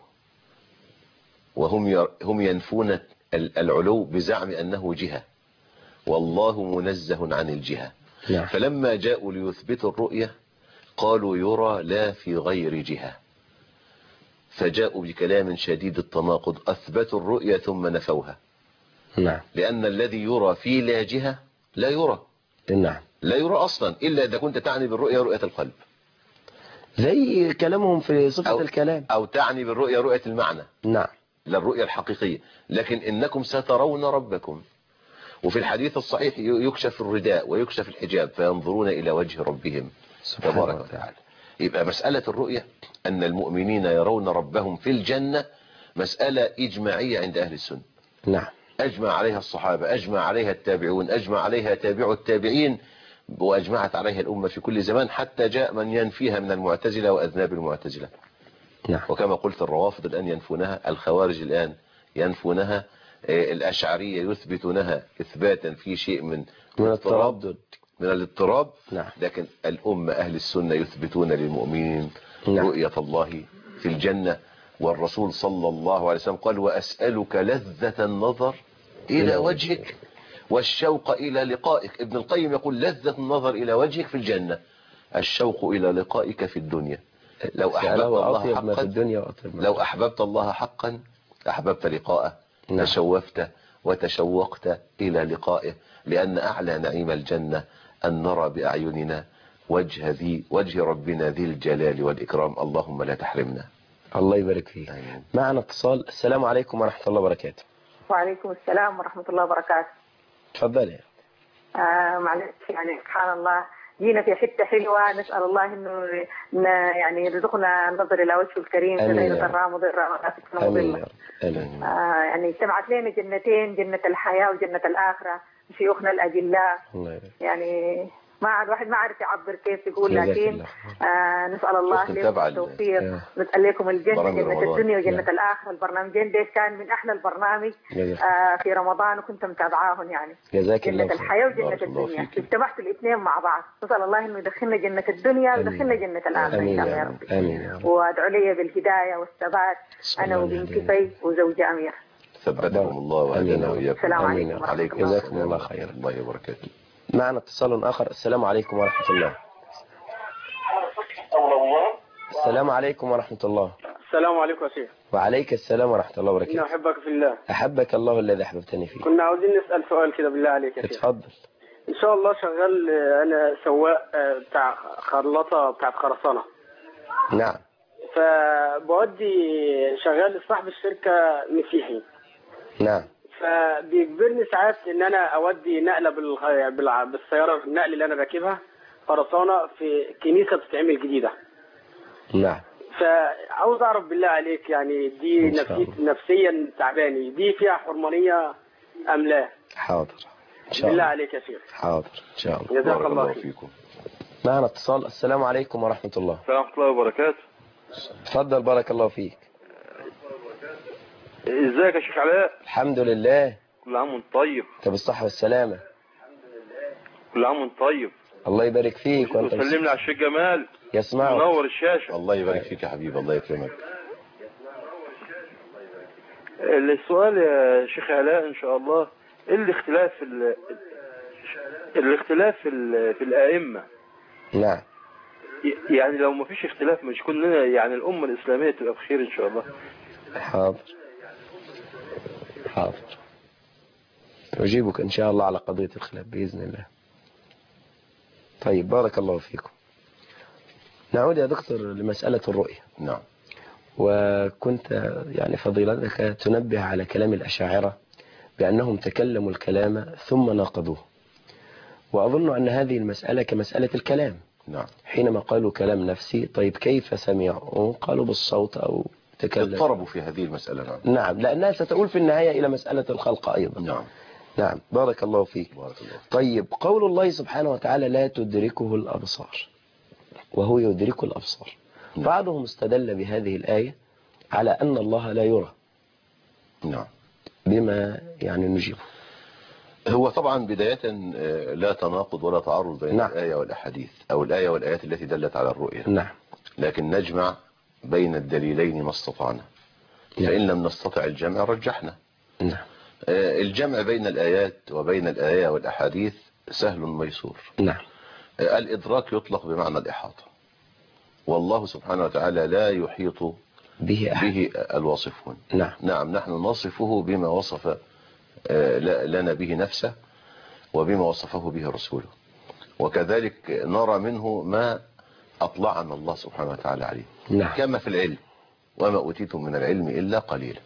Speaker 3: وهم هم ينفون العلو بزعم أنه جهة والله منزه عن الجهة.
Speaker 2: نعم.
Speaker 3: فلما جاءوا ليثبتوا الرؤية قالوا يرى لا في غير جهة، فجاءوا بكلام شديد التناقض. أثبتوا الرؤية ثم نفوها.
Speaker 2: نعم.
Speaker 3: لأن الذي يرى في لا جهة لا يرى.
Speaker 2: نعم.
Speaker 3: لا يرى أصلا إلا إذا كنت تعني بالرؤية رؤية القلب
Speaker 2: زي كلامهم في صفة
Speaker 3: أو
Speaker 2: الكلام،
Speaker 3: أو تعني بالرؤية رؤية المعنى.
Speaker 2: نعم.
Speaker 3: لا الرؤية الحقيقية. لكن إنكم سترون ربكم. وفي الحديث الصحيح يكشف الرداء ويكشف الحجاب فينظرون إلى وجه ربهم تبارك وتعالى. يبقى مسألة الرؤية أن المؤمنين يرون ربهم في الجنة مسألة إجماعية عند أهل السنة.
Speaker 2: نعم.
Speaker 3: أجمع عليها الصحابة، أجمع عليها التابعون، أجمع عليها تابع التابعين، وأجمعت عليها الأمة في كل زمان حتى جاء من ينفيها من المعتزلة وأذناب المعتزلة.
Speaker 2: نعم.
Speaker 3: وكما قلت الروافض الآن ينفونها، الخوارج الآن ينفونها، الأشعرية يثبتونها إثباتا في شيء من
Speaker 2: من التردد
Speaker 3: من الاضطراب.
Speaker 2: نعم.
Speaker 3: لكن الأمة أهل السنة يثبتون للمؤمنين
Speaker 2: نعم.
Speaker 3: رؤية الله في الجنة. والرسول صلى الله عليه وسلم قال وأسألك لذة النظر إلى وجهك والشوق إلى لقائك. ابن القيم يقول لذة النظر إلى وجهك في الجنة، الشوق إلى لقائك في الدنيا. لو أحببت الله حقا
Speaker 2: في الدنيا
Speaker 3: لو أحببت الله حقا أحببت لقاءه. نعم. تشوفت وتشوقت إلى لقائه، لأن أعلى نعيم الجنة أن نرى بأعيننا وجه ذي وجه ربنا ذي الجلال والإكرام. اللهم لا تحرمنا.
Speaker 2: الله يبارك فيك.
Speaker 3: آمين.
Speaker 2: معنا اتصال. السلام عليكم ورحمة الله وبركاته.
Speaker 4: وعليكم السلام ورحمة الله وبركاته.
Speaker 2: تفضلي.
Speaker 4: آه معلش يعني سبحان الله جينا في حتة حلوة، نسأل الله إنه يعني يرزقنا النظر إلى وجهه الكريم في ليلة الراء مضرة ولا تكون مضلة.
Speaker 2: آمين.
Speaker 4: آه يعني اجتمعت لنا جنتين، جنة الحياة وجنة الآخرة، شيوخنا الأجلاء. يعني ما عاد واحد ما عارف يعبر كيف يقول، لكن آه نسأل الله لكم التوفيق، نسأل لكم الجنة، جنة الدنيا وجنة الآخرة. البرنامجين ده كان من أحلى البرنامج آه في رمضان وكنت متابعاهم يعني.
Speaker 2: جزاك الله
Speaker 4: جنة الحياة وجنة الدنيا، اجتمعتوا الاثنين مع بعض. نسأل الله إنه يدخلنا جنة الدنيا ويدخلنا جنة الآخرة إن شاء الله يا رب.
Speaker 2: آمين.
Speaker 4: وأدعو لي بالهداية والثبات أنا وبنتي في وزوجي أمير.
Speaker 3: ثبتكم الله وأهدنا وإياكم.
Speaker 4: السلام عليكم.
Speaker 3: عليكم
Speaker 2: جزاكم الله خيرا.
Speaker 3: الله وبركاته.
Speaker 2: معنا اتصال آخر. السلام عليكم ورحمة الله. السلام عليكم ورحمة الله.
Speaker 5: السلام عليكم يا شيخ.
Speaker 2: وعليك السلام ورحمة الله وبركاته.
Speaker 5: أنا أحبك في الله.
Speaker 2: أحبك الله الذي أحببتني فيه.
Speaker 5: كنا عاوزين نسأل سؤال كده بالله عليك يا شيخ.
Speaker 2: اتفضل.
Speaker 5: إن شاء الله شغال، أنا سواق بتاع خرلطة بتاعت خرسانة.
Speaker 2: نعم.
Speaker 5: فبودي شغال صاحب الشركة مسيحي.
Speaker 2: نعم.
Speaker 5: فبيجبرني ساعات ان انا اودي نقله بالغ... بالسياره النقل اللي انا راكبها خرسانه في كنيسه بتتعمل جديده.
Speaker 2: نعم.
Speaker 5: فعاوز اعرف بالله عليك يعني دي نفسي... نفسيا تعباني، دي فيها حرمانيه ام لا؟
Speaker 2: حاضر ان شاء الله.
Speaker 5: بالله عليك يا شيخ.
Speaker 2: حاضر ان شاء الله.
Speaker 5: جزاك الله فيكم.
Speaker 2: معنا اتصال. السلام عليكم ورحمه الله.
Speaker 6: السلام ورحمه الله وبركاته.
Speaker 2: اتفضل بارك الله فيك.
Speaker 6: ازيك يا شيخ علاء؟
Speaker 2: الحمد لله.
Speaker 6: كل عام وانت طيب.
Speaker 2: انت بالصحه والسلامه.
Speaker 6: كل عام وانت طيب.
Speaker 2: الله يبارك فيك.
Speaker 6: وانت سلم لي على الشيخ جمال.
Speaker 2: يسمعك.
Speaker 6: منور الشاشه.
Speaker 3: الله يبارك فيك يا حبيبي. الله يكرمك.
Speaker 6: السؤال يا شيخ علاء ان شاء الله، ايه الاختلاف في ال... الاختلاف في ال... في الائمه؟
Speaker 2: نعم.
Speaker 6: يعني لو ما فيش اختلاف مش كلنا يعني الامه الاسلاميه تبقى بخير ان شاء الله.
Speaker 2: حاضر حاضر أجيبك إن شاء الله على قضية الخلاف بإذن الله. طيب بارك الله فيكم. نعود يا دكتور لمسألة الرؤية.
Speaker 3: نعم.
Speaker 2: وكنت يعني فضيلتك تنبه على كلام الأشاعرة بأنهم تكلموا الكلام ثم ناقضوه، وأظن أن هذه المسألة كمسألة الكلام.
Speaker 3: نعم.
Speaker 2: حينما قالوا كلام نفسي، طيب كيف سمعوا؟ قالوا بالصوت أو تكلم.
Speaker 3: اضطربوا في هذه المسألة. نعم.
Speaker 2: نعم، لأنها ستؤول في النهاية إلى مسألة الخلق أيضا.
Speaker 3: نعم.
Speaker 2: نعم بارك الله فيك.
Speaker 3: بارك الله.
Speaker 2: طيب قول الله سبحانه وتعالى لا تدركه الأبصار وهو يدرك الأبصار.
Speaker 3: نعم.
Speaker 2: بعضهم استدل بهذه الآية على أن الله لا يرى.
Speaker 3: نعم.
Speaker 2: بما يعني نجيبه.
Speaker 3: هو طبعا بداية لا تناقض ولا تعارض بين
Speaker 2: نعم.
Speaker 3: الآية والأحاديث أو الآية والآيات التي دلت على الرؤية.
Speaker 2: نعم.
Speaker 3: لكن نجمع بين الدليلين ما استطعنا.
Speaker 2: نعم.
Speaker 3: فإن لم نستطع الجمع رجحنا.
Speaker 2: نعم.
Speaker 3: الجمع بين الآيات وبين الآية والأحاديث سهل ميسور.
Speaker 2: نعم.
Speaker 3: الإدراك يطلق بمعنى الإحاطة، والله سبحانه وتعالى لا يحيط
Speaker 2: به أحد.
Speaker 3: به الواصفون.
Speaker 2: نعم.
Speaker 3: نعم نحن نصفه بما وصف لنا به نفسه وبما وصفه به رسوله، وكذلك نرى منه ما أطلعنا الله سبحانه وتعالى عليه.
Speaker 2: نعم.
Speaker 3: كما في العلم وما أوتيتم من العلم إلا قليلا.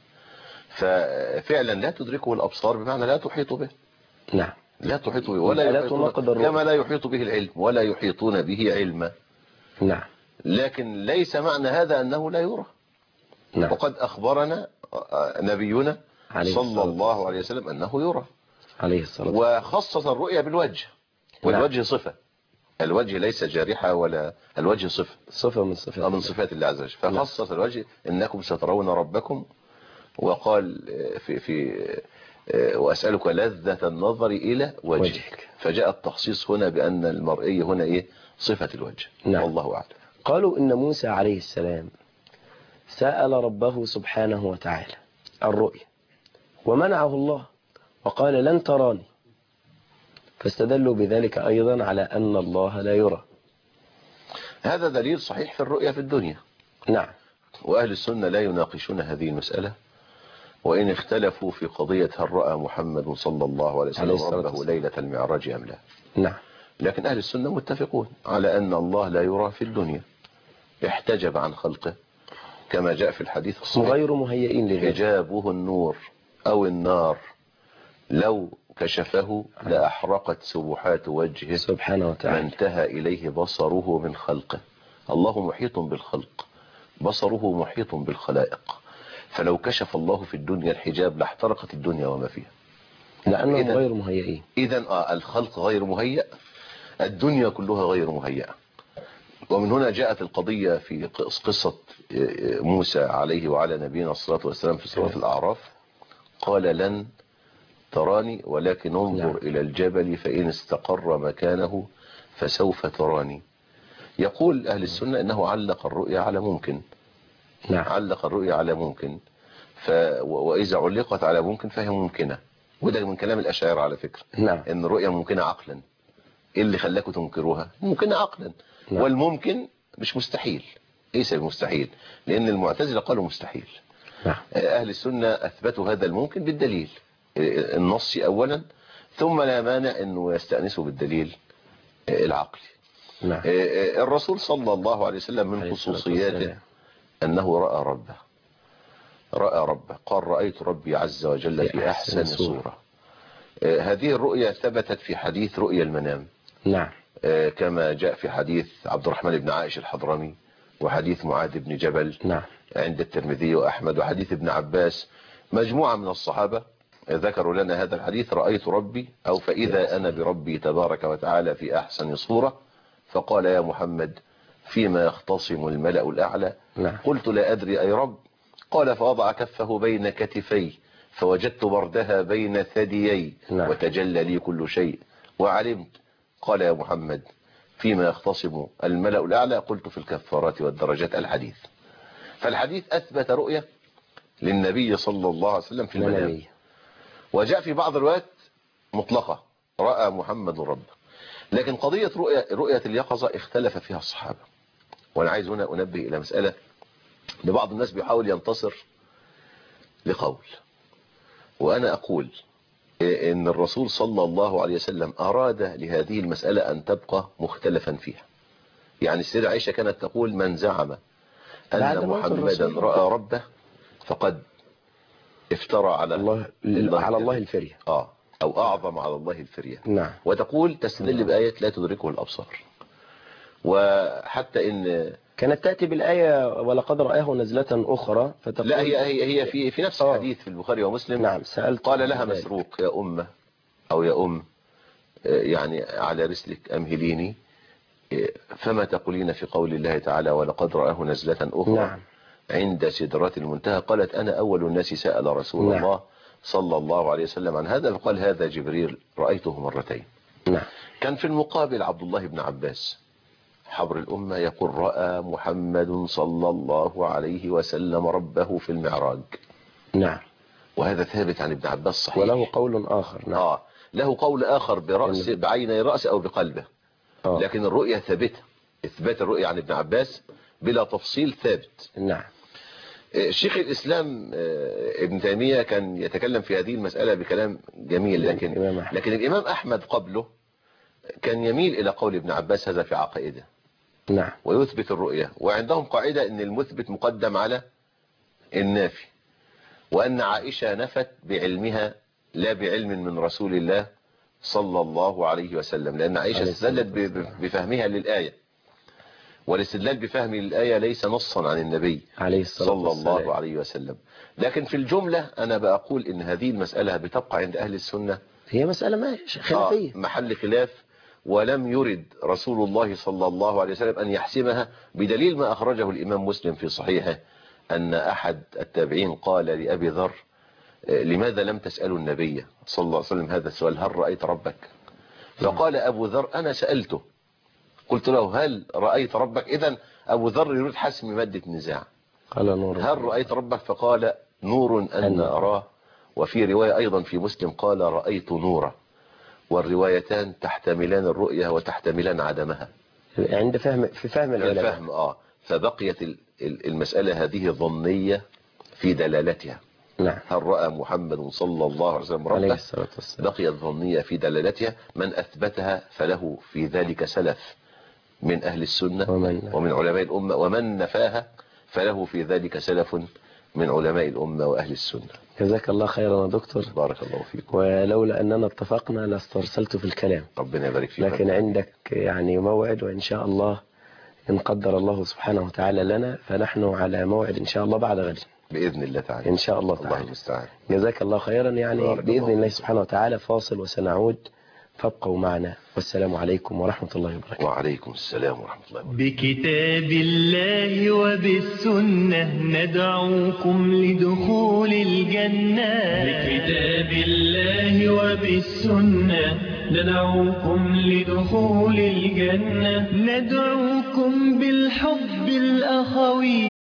Speaker 3: ففعلا لا تدركه الأبصار بمعنى لا تحيط به.
Speaker 2: نعم.
Speaker 3: لا تحيط به ولا
Speaker 2: لا
Speaker 3: يحيطون كما لا يحيط به العلم ولا يحيطون به علما.
Speaker 2: نعم.
Speaker 3: لكن ليس معنى هذا أنه لا يرى.
Speaker 2: نعم.
Speaker 3: وقد أخبرنا نبينا
Speaker 2: عليه
Speaker 3: صلى الله عليه وسلم أنه يرى
Speaker 2: عليه الصلاة والسلام.
Speaker 3: وخصص الرؤية بالوجه، والوجه صفة. الوجه ليس جارحة ولا الوجه صفة
Speaker 2: صفة من صفات
Speaker 3: من صفات الله عز وجل. فخصص الوجه إنكم سترون ربكم، وقال في في وأسألك لذة النظر إلى وجهك, وجهك. فجاء التخصيص هنا بأن المرئي هنا إيه؟ صفة الوجه.
Speaker 2: نعم.
Speaker 3: والله أعلم.
Speaker 2: قالوا إن موسى عليه السلام سأل ربه سبحانه وتعالى الرؤية ومنعه الله وقال لن تراني، فاستدلوا بذلك أيضا على أن الله لا يرى.
Speaker 3: هذا دليل صحيح في الرؤية في الدنيا.
Speaker 2: نعم.
Speaker 3: وأهل السنة لا يناقشون هذه المسألة، وإن اختلفوا في قضية هل رأى محمد صلى الله عليه وسلم ربه ليلة المعراج أم لا.
Speaker 2: نعم.
Speaker 3: لكن أهل السنة متفقون على أن الله لا يرى في الدنيا، احتجب عن خلقه كما جاء في الحديث الصحيح
Speaker 2: غير مهيئين لغيره،
Speaker 3: حجابه النور أو النار لو كشفه لأحرقت سبحات وجهه
Speaker 2: سبحانه وتعالى
Speaker 3: ما انتهى إليه بصره من خلقه. الله محيط بالخلق، بصره محيط بالخلائق، فلو كشف الله في الدنيا الحجاب لاحترقت الدنيا وما فيها،
Speaker 2: لأنهم غير مهيئين.
Speaker 3: إذن آه الخلق غير مهيئ، الدنيا كلها غير مهيئة. ومن هنا جاءت القضية في قصة موسى عليه وعلى نبينا الصلاة والسلام في سورة الأعراف، قال لن تراني ولكن انظر نعم. إلى الجبل فإن استقر مكانه فسوف تراني. يقول أهل السنة إنه علق الرؤيا على ممكن،
Speaker 2: نعم.
Speaker 3: علق الرؤيا على ممكن، ف... وإذا علقت على ممكن فهي ممكنة. وده من كلام الأشاعرة على فكرة،
Speaker 2: نعم.
Speaker 3: إن الرؤيا ممكنة عقلا. إيه اللي خلاكم تنكروها؟ ممكنة عقلا، نعم. والممكن مش مستحيل. ليس مستحيل، لأن المعتزلة قالوا مستحيل،
Speaker 2: نعم.
Speaker 3: أهل السنة أثبتوا هذا الممكن بالدليل النصي أولا، ثم لا مانع أنه يستأنسوا بالدليل العقلي.
Speaker 2: نعم.
Speaker 3: الرسول صلى الله عليه وسلم من خصوصياته أنه رأى ربه، رأى ربه قال رأيت ربي عز وجل في أحسن صورة. هذه الرؤيا ثبتت في حديث رؤيا المنام،
Speaker 2: نعم.
Speaker 3: كما جاء في حديث عبد الرحمن بن عائش الحضرمي، وحديث معاذ بن جبل
Speaker 2: نعم.
Speaker 3: عند الترمذي وأحمد، وحديث ابن عباس. مجموعة من الصحابة ذكروا لنا هذا الحديث، رأيت ربي أو فإذا أنا بربي تبارك وتعالى في أحسن صورة، فقال يا محمد فيما يختصم الملأ الأعلى؟
Speaker 2: نعم.
Speaker 3: قلت لا أدري أي رب؟ قال فوضع كفه بين كتفي فوجدت بردها بين ثديي،
Speaker 2: نعم.
Speaker 3: وتجلى لي كل شيء وعلمت. قال يا محمد فيما يختصم الملأ الأعلى؟ قلت في الكفارات والدرجات. الحديث، فالحديث أثبت رؤية للنبي صلى الله عليه وسلم في المنام، وجاء في بعض الروايات مطلقة رأى محمد ربه. لكن قضية رؤية, رؤية اليقظة اختلف فيها الصحابة. وأنا عايز هنا أنبه إلى مسألة، لبعض الناس بيحاول ينتصر لقول، وأنا أقول إن الرسول صلى الله عليه وسلم أراد لهذه المسألة أن تبقى مختلفا فيها. يعني السيدة عائشة كانت تقول من زعم أن محمدا رأى ربه فقد افترى على
Speaker 2: الله, الله على الله الفرية،
Speaker 3: آه أو أعظم على الله الفرية.
Speaker 2: نعم.
Speaker 3: وتقول تستدل نعم. بآية لا تدركه الأبصار. وحتى إن
Speaker 2: كانت تأتي بالآية ولقد رآه نزلة أخرى، فتقول
Speaker 3: لا هي هي هي في في نفس آه. الحديث في البخاري ومسلم.
Speaker 2: نعم. سألت
Speaker 3: قال لها مسروق يا أمة أو يا أم يعني على رسلك أمهليني، فما تقولين في قول الله تعالى ولقد رآه نزلة أخرى؟
Speaker 2: نعم.
Speaker 3: عند سدرة المنتهى. قالت أنا أول الناس سأل رسول نعم. الله صلى الله عليه وسلم عن هذا، فقال هذا جبريل رأيته مرتين.
Speaker 2: نعم.
Speaker 3: كان في المقابل عبد الله بن عباس حبر الأمة يقول رأى محمد صلى الله عليه وسلم ربه في المعراج.
Speaker 2: نعم.
Speaker 3: وهذا ثابت عن ابن عباس صحيح.
Speaker 2: وله قول آخر. نعم.
Speaker 3: آه له قول آخر برأس بعيني رأسه أو بقلبه. آه. لكن الرؤية ثابتة، إثبات الرؤية عن ابن عباس بلا تفصيل ثابت.
Speaker 2: نعم.
Speaker 3: شيخ الإسلام ابن تيمية كان يتكلم في هذه المسألة بكلام جميل، لكن لكن الإمام أحمد قبله كان يميل إلى قول ابن عباس هذا في عقائده.
Speaker 2: نعم.
Speaker 3: ويثبت الرؤية، وعندهم قاعدة أن المثبت مقدم على النافي، وأن عائشة نفت بعلمها لا بعلم من رسول الله صلى الله عليه وسلم، لأن عائشة استدلت بفهمها للآية، والاستدلال بفهم الآية ليس نصا عن النبي عليه صلى الله عليه وسلم. لكن في الجملة أنا بقول إن هذه المسألة بتبقى عند أهل السنة
Speaker 2: هي مسألة ما خلافية،
Speaker 3: آه محل خلاف، ولم يرد رسول الله صلى الله عليه وسلم أن يحسمها، بدليل ما أخرجه الإمام مسلم في صحيحه أن أحد التابعين قال لأبي ذر لماذا لم تسألوا النبي صلى الله عليه وسلم هذا السؤال، هل رأيت ربك؟ فقال أبو ذر أنا سألته، قلت له هل رأيت ربك؟ إذن أبو ذر يريد حسم مادة نزاع،
Speaker 2: قال نور
Speaker 3: هل رأيت ربك؟ فقال نور أن أراه. وفي رواية أيضا في مسلم قال رأيت نورا، والروايتان تحتملان الرؤية وتحتملان عدمها
Speaker 2: عند فهم في فهم العلماء.
Speaker 3: الفهم آه فبقيت المسألة هذه ظنية في دلالتها.
Speaker 2: نعم.
Speaker 3: هل رأى محمد صلى الله عليه وسلم ربه؟ بقيت ظنية في دلالتها. من أثبتها فله في ذلك سلف من أهل السنة
Speaker 2: ومن,
Speaker 3: ومن علماء الأمة، ومن نفاها فله في ذلك سلف من علماء الأمة وأهل السنة.
Speaker 2: جزاك الله خيرا يا دكتور.
Speaker 3: بارك الله فيك.
Speaker 2: ولولا أننا اتفقنا لاسترسلت في الكلام.
Speaker 3: ربنا يبارك فيك.
Speaker 2: لكن عندك يعني موعد، وإن شاء الله إن قدر الله سبحانه وتعالى لنا فنحن على موعد إن شاء الله بعد غد
Speaker 3: بإذن الله تعالى.
Speaker 2: إن شاء الله تعالى.
Speaker 3: الله المستعان.
Speaker 2: جزاك الله خيرا. يعني بإذن الله سبحانه وتعالى فاصل وسنعود، فابقوا معنا، والسلام عليكم ورحمة الله وبركاته.
Speaker 3: وعليكم السلام ورحمة الله وبركاته.
Speaker 1: بكتاب الله وبالسنة ندعوكم لدخول الجنة. بكتاب الله وبالسنة ندعوكم لدخول الجنة. ندعوكم بالحب الأخوي